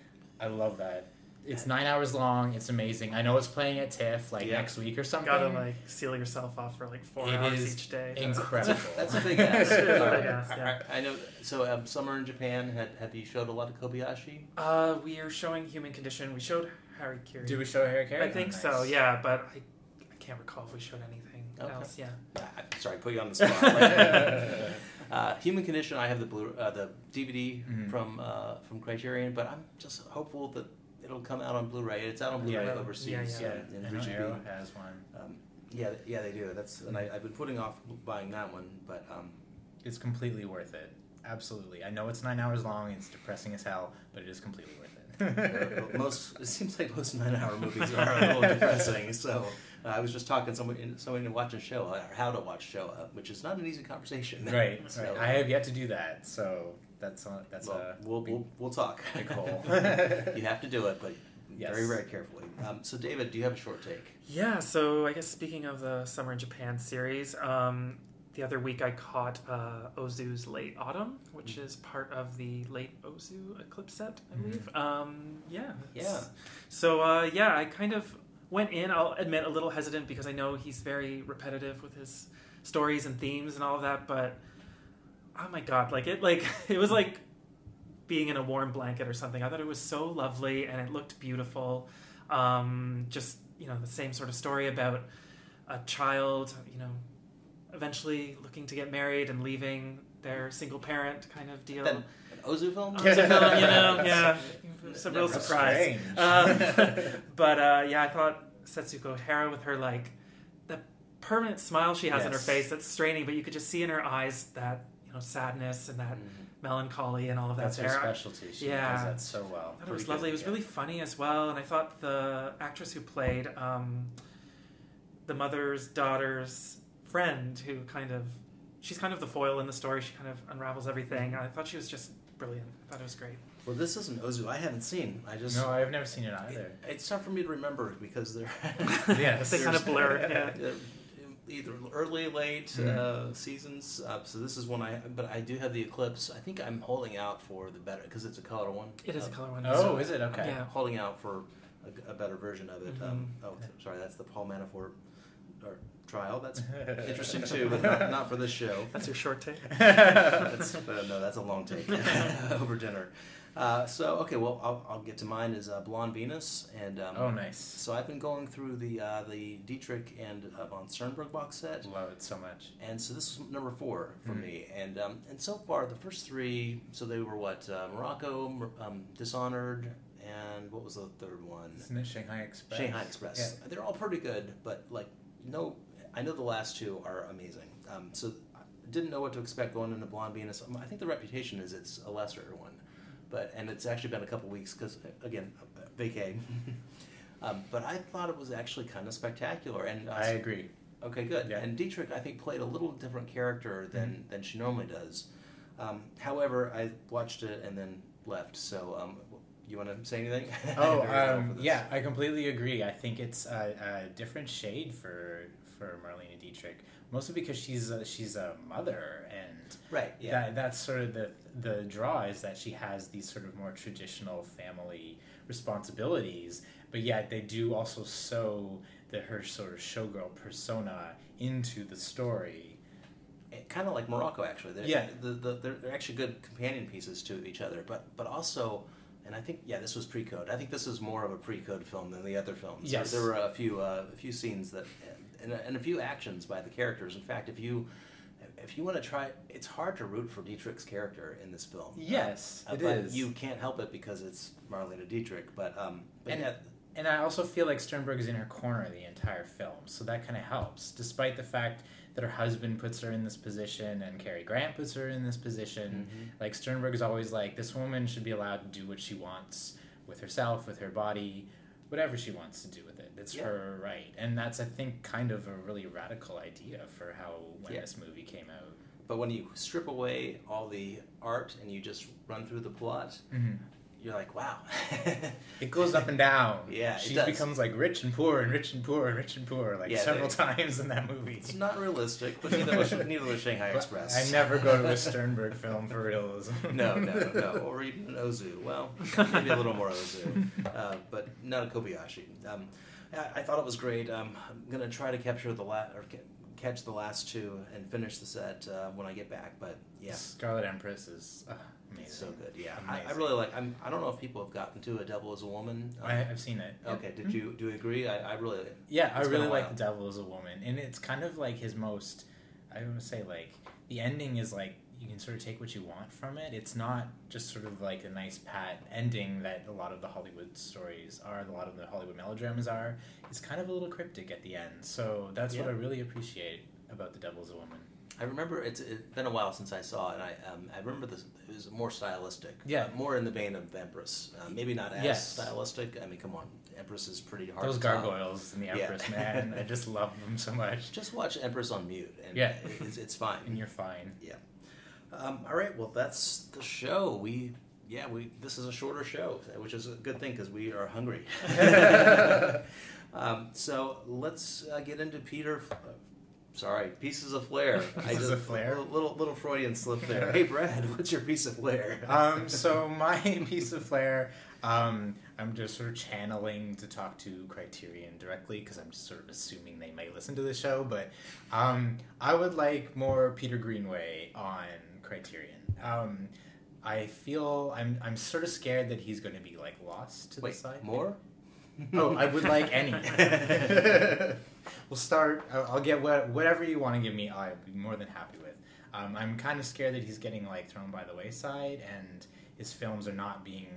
I love that. It's nine hours long. It's amazing. I know it's playing at TIFF like Yeah. next week or something. Gotta like seal yourself off for like four It hours is each day. That's- incredible. That's a big ask. It is a Uh, big ask, yeah. I, I know. So, um, summer in Japan. Had have you showed a lot of Kobayashi? Uh, we are showing Human Condition. We showed Harry Carey. Do we show Harry Carey? I think Oh, so. nice. Yeah, but I, I can't recall if we showed anything Okay. else. Yeah. Nah, I- sorry, put you on the spot. uh, Human Condition. I have the blue, uh, the D V D Mhm. from uh, from Criterion, but I'm just hopeful that it'll come out on Blu-ray. It's out on Blu-ray Yeah. overseas. Yeah, Yeah, uh, in I know Fuji. Arrow has one. Um, yeah, yeah, they do. That's and I, I've been putting off buying that one, but um, It's completely worth it. Absolutely. I know it's nine hours long. It's depressing as hell, but it is completely worth it. most it seems like most nine-hour movies are a little depressing. So uh, I was just talking to someone someone to watch a show or how to watch a show, uh, which is not an easy conversation. right. So, Right. I have yet to do that, so that's a, that's well, a we'll, big, we'll we'll talk. big hole. You have to do it, but Yes. very very carefully. Um, so David, do you have a short take? Yeah, so I guess speaking of the Summer in Japan series, um, the other week I caught uh, Ozu's Late Autumn, which is part of the Late Ozu Eclipse set, I believe. Um, yeah. it's- Yeah. So, uh, yeah, I kind of went in, I'll admit, a little hesitant because I know he's very repetitive with his stories and themes and all of that, but oh my god, like it, like it was like being in a warm blanket or something. I thought it was so lovely and it looked beautiful. Um, just, you know, the same sort of story about a child, you know, eventually looking to get married and leaving their single parent kind of deal. An, an Ozu film? Ozu film, you know, yeah. It's a real That's surprise. strange. Um, but uh, yeah, I thought Setsuko Hara with her like the permanent smile she has Yes. on her face that's straining, but you could just see in her eyes that, you know, sadness and that Mhm. melancholy and all of that That's her there. specialty. She Yeah. does that so well. I thought it was Pretty lovely. good, It was yeah. really funny as well, and I thought the actress who played um, the mother's daughter's friend, who kind of, she's kind of the foil in the story. She kind of unravels everything. I thought she was just brilliant. I thought it was great. Well, this isn't Ozu. I haven't seen. I just No, I've never seen it either. It, it's tough for me to remember because they're Yes. They kind of blur. Yeah. they're either early, late Mhm. uh, seasons. Uh, so this is one I, but I do have the Eclipse. I think I'm holding out for the better because it's a color one. It is Uh, a color one. Oh, So- is it? Okay. Yeah. Holding out for a, a better version of it. Um, Mhm. oh, sorry, that's the Paul Manafort or trial. That's interesting too, but not, not for this show. That's your short take. That's, but no, that's a long take over dinner. Uh, so okay, well, I'll, I'll get to mine. Is uh, Blonde Venus, and um, Oh, nice. so I've been going through the uh, the Dietrich and uh, von Sternberg box set, Love it so much. and so this is number four for Mhm. me. And um, and so far the first three, so they were what uh, Morocco, Mor- um, Dishonored, and what was the third one? Isn't it Shanghai Express? Shanghai Express. They're all pretty good, but like no, I know the last two are amazing. Um, so I didn't know what to expect going into Blonde Venus. Um, I think the reputation is it's a lesser one, but and it's actually been a couple weeks because again, vacay. um, but I thought it was actually kind of spectacular, and uh, I agree. okay, good. Yeah. And Dietrich, I think, played a little different character than Mhm. than she normally does. Um, however, I watched it and then left. So, um, you want to say anything? Oh, Very well um, for this. yeah, I completely agree. I think it's a, a different shade for for Marlene Dietrich, mostly because she's a, she's a mother, and Right. Yeah. that that's sort of the the draw is that she has these sort of more traditional family responsibilities, but yet they do also sew the her sort of showgirl persona into the story. Kind of like Morocco, actually. They're, Yeah. The, the, they're, they're actually good companion pieces to each other, but but also, and I think yeah, this was pre-code. I think this is more of a pre-code film than the other films. Yes. There, there were a few uh, a few scenes that and a, and a few actions by the characters. In fact, if you if you want to try, it's hard to root for Dietrich's character in this film. Yes, Uh, it but is. You can't help it because it's Marlene Dietrich. But um, but And- yeah, And I also feel like Sternberg is in her corner the entire film, so that kind of helps. Despite the fact that her husband puts her in this position and Cary Grant puts her in this position, Mhm. like Sternberg is always like, this woman should be allowed to do what she wants with herself, with her body, whatever she wants to do with it. It's Yeah. her right. And that's, I think, kind of a really radical idea for how when Yeah. this movie came out. but when you strip away all the art and you just run through the plot, Mm-hmm. you're like, wow. It goes up and down. Yeah, it she does. becomes like rich and poor and rich and poor and rich and poor like Yeah, several they- times in that movie. It's not realistic, but neither was, neither was Shanghai But Express. I never go to a Sternberg film for realism. No, no, no. Or even an Ozu. Well, maybe a little more Ozu. Uh, but not a Kobayashi. Um, I, I thought it was great. Um, I'm going to try to capture the la- or ca- catch the last two and finish the set uh, when I get back. But yeah, Scarlet Empress is uh, amazing. it's so good. Yeah, I, I Amazing. really like. I'm, I don't know if people have gotten to A Devil As a Woman. Um, I, I've seen it. okay, did you do you agree? I, I really. Yeah, I It's been really a like while. The Devil as a Woman, and it's kind of like his most. I would say like the ending is like you can sort of take what you want from it. It's not just sort of like a nice pat ending that a lot of the Hollywood stories are, a lot of the Hollywood melodramas are. It's kind of a little cryptic at the end, so that's what Yeah. I really appreciate about The Devil as a Woman. I remember it's, it's been a while since I saw it, and I um, I remember this. It was more stylistic. Yeah. More in the vein of Empress. Uh, maybe not as Yes. stylistic. I mean, come on, Empress is pretty hard. Those to top. gargoyles in the Yeah. Empress, man, I just love them so much. Just watch Empress on mute, and Yeah. it's, it's fine. And you're fine. Yeah. Um, all right. Well, that's the show. We yeah we this is a shorter show, which is a good thing because we are hungry. um, so let's uh, get into Peter. Uh, sorry, Pieces of Flair. Pieces of Flair? Little, little little Freudian slip there. Hey, Brad, what's your piece of flair? Um, so my piece of flair, um, I'm just sort of channeling to talk to Criterion directly because I'm just sort of assuming they may listen to the show. But um, I would like more Peter Greenway on Criterion. Um, I feel I'm I'm sort of scared that he's going to be like lost to Wait, the side. more? Oh, I would like any. We'll start. I'll I'll get what, whatever you want to give me. I'll be more than happy with. Um, I'm kind of scared that he's getting like thrown by the wayside, and his films are not being,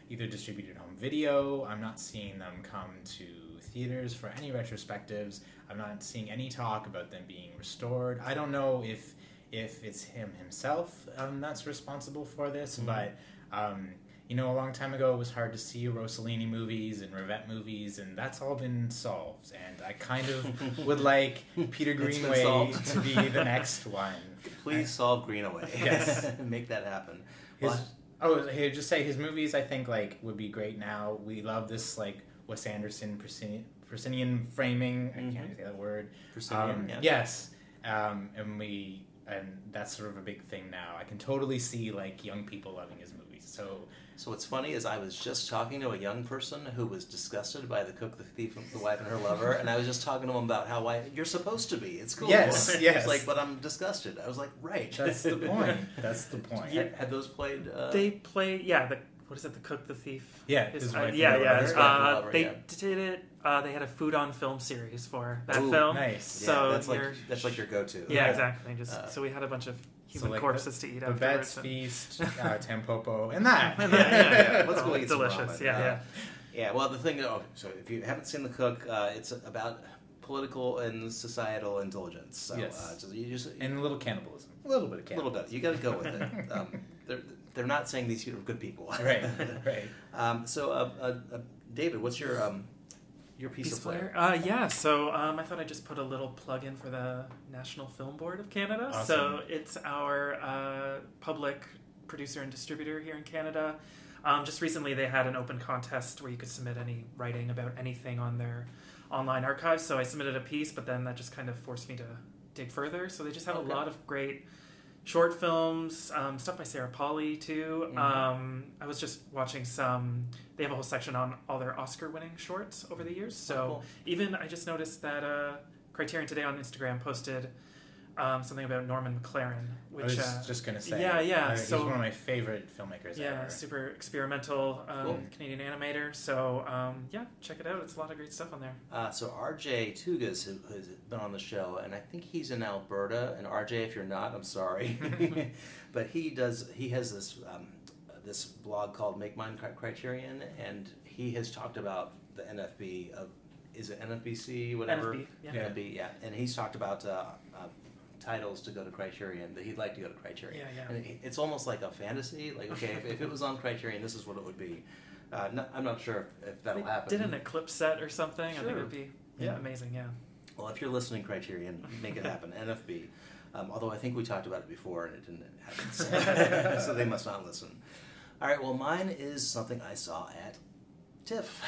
either distributed home video. I'm not seeing them come to theaters for any retrospectives. I'm not seeing any talk about them being restored. I don't know if if it's him himself um, that's responsible for this, mm-hmm. but um, you know, a long time ago it was hard to see Rossellini movies and Rivette movies, and that's all been solved. And I kind of would like Peter Greenaway to be the next one. Please I, solve Greenaway. Yes, make that happen. His, oh, hey, just say his movies. I think like would be great now. We love this like Wes Anderson Persinian, Persinian framing. Mm-hmm. I can't say that word. Persinian, um, yeah. Yes, um, and we and that's sort of a big thing now. I can totally see like young people loving his movies. So. So what's funny is I was just talking to a young person who was disgusted by The Cook, the Thief, the Wife, and Her Lover, and I was just talking to him about how why you're supposed to be. It's cool. Yes, yes. It's like, but I'm disgusted. I was like, right. That's the point. That's the point. Yeah. Had, had those played? Uh... They play, yeah. The what is it? The Cook, the Thief. Yeah, his, his uh, wife yeah, and yeah. His Uh, wife and lover, they yeah. did it. Uh, they had a food on film series for that Ooh, film. Nice. So yeah, that's like you're- that's like your go-to. yeah, exactly. Just Uh, so we had a bunch of human so like corpses to eat Babette's afterwards. and- Feast, uh, Tampopo, and that. Yeah, yeah, yeah, yeah. Let's go Oh, eat some delicious. ramen. Yeah, Uh, yeah. Yeah, well, the thing, oh, so if you haven't seen The Cook, uh, it's about political and societal indulgence. So, Yes. uh, so you just And a little cannibalism. A little bit of a little cannibalism. bit. You got to go with it. Um, they're they're not saying these are good people. Right, right. Um, so, uh, uh, uh, David, what's your um, your piece, Piece of flair? Uh, yeah, so um, I thought I'd just put a little plug in for the National Film Board of Canada. Awesome. So it's our uh, public producer and distributor here in Canada. Um, just recently they had an open contest where you could submit any writing about anything on their online archives. So I submitted a piece, but then that just kind of forced me to dig further. So they just have Okay. a lot of great short films, um, stuff by Sarah Polley too. Mm-hmm. Um, I was just watching some. They have a whole section on all their Oscar-winning shorts over the years. So Oh, cool. even I just noticed that uh, Criterion Today on Instagram posted um, something about Norman McLaren, which I was uh, just going to say. yeah, yeah, Uh, he's so- one of my favorite filmmakers yeah, ever. super experimental um, Cool. Canadian animator. So um, yeah, check it out. It's a lot of great stuff on there. Uh, so R J Tugas who, who's been on the show, and I think he's in Alberta. And R J, if you're not, I'm sorry, but he does. He has this um, this blog called Make Mine Criterion, and he has talked about the N F B of is it N F B C whatever N F B, yeah. N F B, yeah, and he's talked about. Uh, uh, titles to go to Criterion that he'd like to go to Criterion. Yeah, yeah. And it, it's almost like a fantasy. Like, okay, if, if it was on Criterion, this is what it would be. Uh, no, I'm not sure if, if that'll They happen. did an eclipse set or something. I think Sure. it would be Yeah. amazing. Yeah. Well, if you're listening, Criterion, make it happen. N F B. Um, although I think we talked about it before and it didn't happen. So, so they must not listen. All right, well, mine is something I saw at TIFF.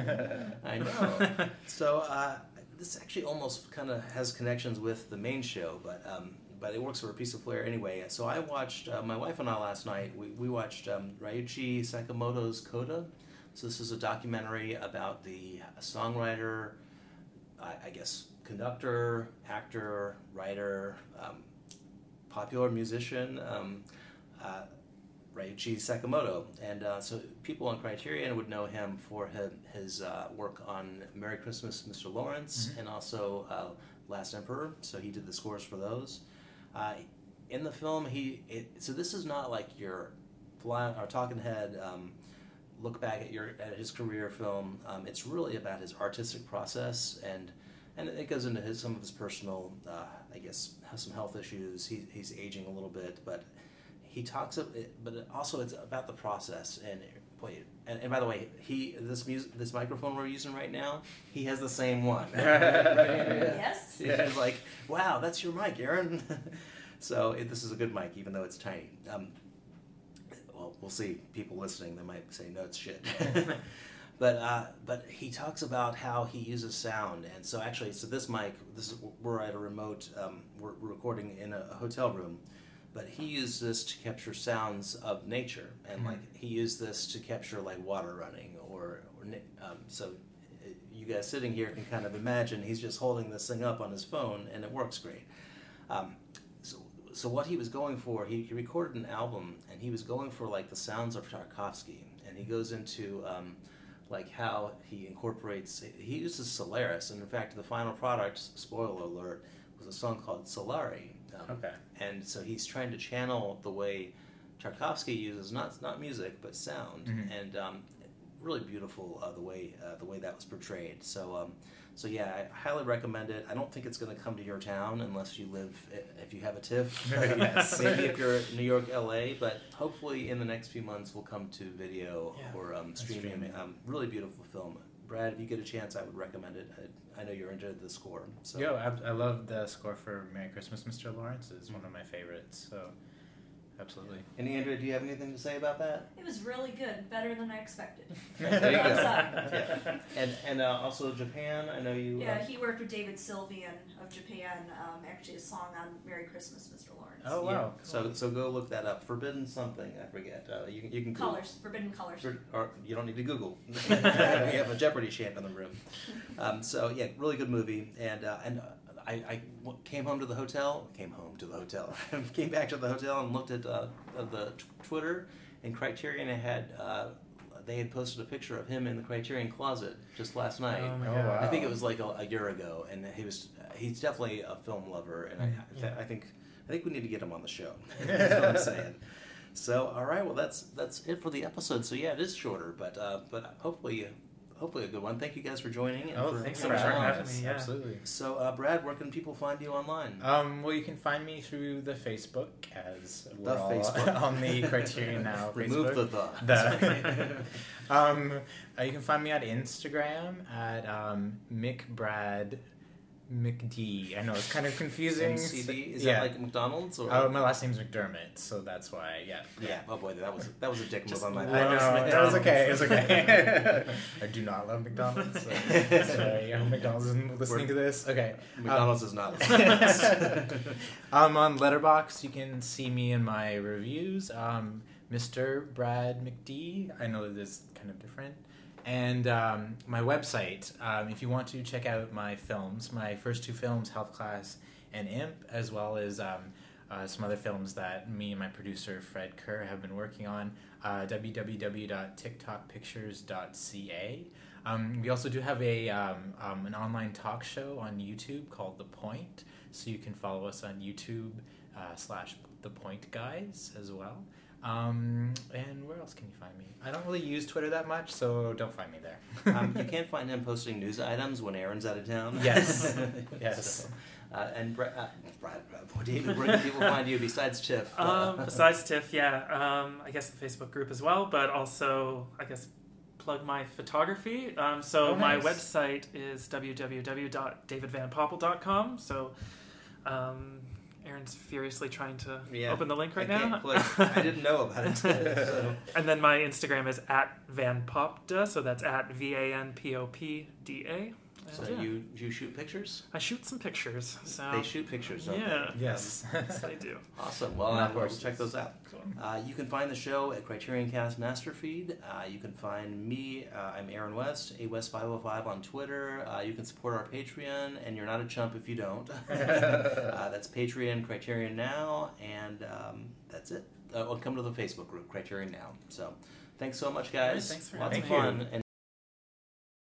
I know. So uh, this actually almost kind of has connections with the main show, but um, but it works for a piece of flair anyway. So I watched, uh, my wife and I last night, we, we watched um, Ryuichi Sakamoto's Coda. So this is a documentary about the songwriter, I, I guess, conductor, actor, writer, um, popular musician, um, uh, Ryuichi Sakamoto. And uh, so people on Criterion would know him for his, his uh, work on Merry Christmas, Mister Lawrence, Mm-hmm. and also uh, Last Emperor. So he did the scores for those. Uh, in the film, he it, so this is not like your fly, or talking head um, look back at your at his career film. Um, it's really about his artistic process, and and it goes into his some of his personal, uh, I guess, has some health issues. He, he's aging a little bit, but he talks of it, but it also it's about the process. And boy, and, and by the way, he this music this microphone we're using right now, he has the same one. Yes. He's like, wow, that's your mic, Aaron. So it, this is a good mic, even though it's tiny. Um, well, we'll see. People listening, they might say, no, it's shit. But uh, but he talks about how he uses sound, and so actually, so this mic, this is, we're at a remote, um, we're, we're recording in a, a hotel room, but he used this to capture sounds of nature, and Mm-hmm. like he used this to capture like water running, or, or um, so you guys sitting here can kind of imagine he's just holding this thing up on his phone, and it works great. Um, so so what he was going for, he, he recorded an album, and he was going for like the sounds of Tchaikovsky, and he goes into um, like how he incorporates, he uses Solaris, and in fact the final product, spoiler alert, was a song called Solari. Um, Okay. And so he's trying to channel the way Tchaikovsky uses not not music but sound, Mhm. and um, really beautiful uh, the way uh, the way that was portrayed. So um, so yeah, I highly recommend it. I don't think it's going to come to your town unless you live if you have a TIFF. Yes. Maybe if you're in New York, L A, but hopefully in the next few months we'll come to video Yeah. or um, streaming. Streaming. Um, really beautiful film. Brad, if you get a chance, I would recommend it. I, I know you're into the score. So. Yo, I, I love the score for Merry Christmas, Mister Lawrence. It's one of my favorites. So, absolutely. And Andrea, do you have anything to say about that? It was really good, better than I expected. There you Thumbs go. up. Yeah. And and uh, also Japan. I know you. Yeah, Uh, he worked with David Sylvian of Japan. Um, actually, a song on Merry Christmas, Mister Lawrence. Oh, wow. yeah. So so go look that up. Forbidden something. I forget. Uh, you can you can Google. Colors, Forbidden Colors. Or, or you don't need to Google. We have a Jeopardy champ in the room. Um, so yeah, really good movie. And uh, and uh, I, I w- came home to the hotel. Came home to the hotel. Came back to the hotel and looked at uh, the t- Twitter, and Criterion had uh, they had posted a picture of him in the Criterion closet just last night. Oh my Oh, god. wow. I think it was like a, a year ago, and he was he's definitely a film lover, and I, I, th- I think I think we need to get him on the show. That's what I'm saying. So all right, well that's that's it for the episode. So yeah, it is shorter, but uh, but hopefully hopefully a good one. Thank you guys for joining. And Oh, for thanks so for much for having having us. me, yeah. Absolutely. So uh, Brad, where can people find you online? Um, well, you can find me through the Facebook as we're The all Facebook. on the Criterion Now Remove Facebook. the the. The- um, uh, you can find me on Instagram at um, McBrad McD. I know it's kind of confusing. M C D? Is yeah. that like McDonald's or? Oh, my last name's McDermott, so that's why. Yeah. yeah. Oh boy, that was that was a dick move Just on my I part. know. McDonald's. That was okay. It's okay. I do not love McDonald's. So sorry, I hope McDonald's isn't listening to this. Okay. McDonald's is not. um, on Letterboxd, you can see me in my reviews. Um, Mister Brad McD. I know it is kind of different. And um, my website, um, if you want to check out my films, my first two films, Health Class and Imp, as well as um, uh, some other films that me and my producer, Fred Kerr, have been working on, uh, w w w dot tiktok pictures dot c a. Um, we also do have a um, um, an online talk show on YouTube called The Point, so you can follow us on YouTube uh, slash The Point Guys as well. Um, and where else can you find me? I don't really use Twitter that much, so don't find me there. um, you can't find him posting news items when Aaron's out of town. Yes. Yes. So, uh, and Brad, uh, Brad, Brad, David, where can people find you besides TIFF? Uh, Um, besides TIFF, yeah, um, I guess the Facebook group as well, but also, I guess, plug my photography. Um, so Oh, my nice. website is w w w dot david van poppel dot com. So um, Aaron's furiously trying to Yeah. open the link right I now. can't click. I didn't know about it. So. And then my Instagram is at vanpopda, so that's at V A N P O P D A. So And, yeah. you you shoot pictures? I shoot some pictures. So They shoot pictures, don't Yeah. they? Yes. Yes, they do. Awesome. Well, And I of will course- check those out. Cool. Uh, you can find the show at Criterion Cast Master Feed. Uh, you can find me. Uh, I'm Aaron West, A West five oh five on Twitter. Uh, you can support our Patreon, and you're not a chump if you don't. uh, that's Patreon Criterion Now, and um, that's it. Uh, well, come to the Facebook group Criterion Now. So, thanks so much, guys. Thanks for Lots having of me. fun. And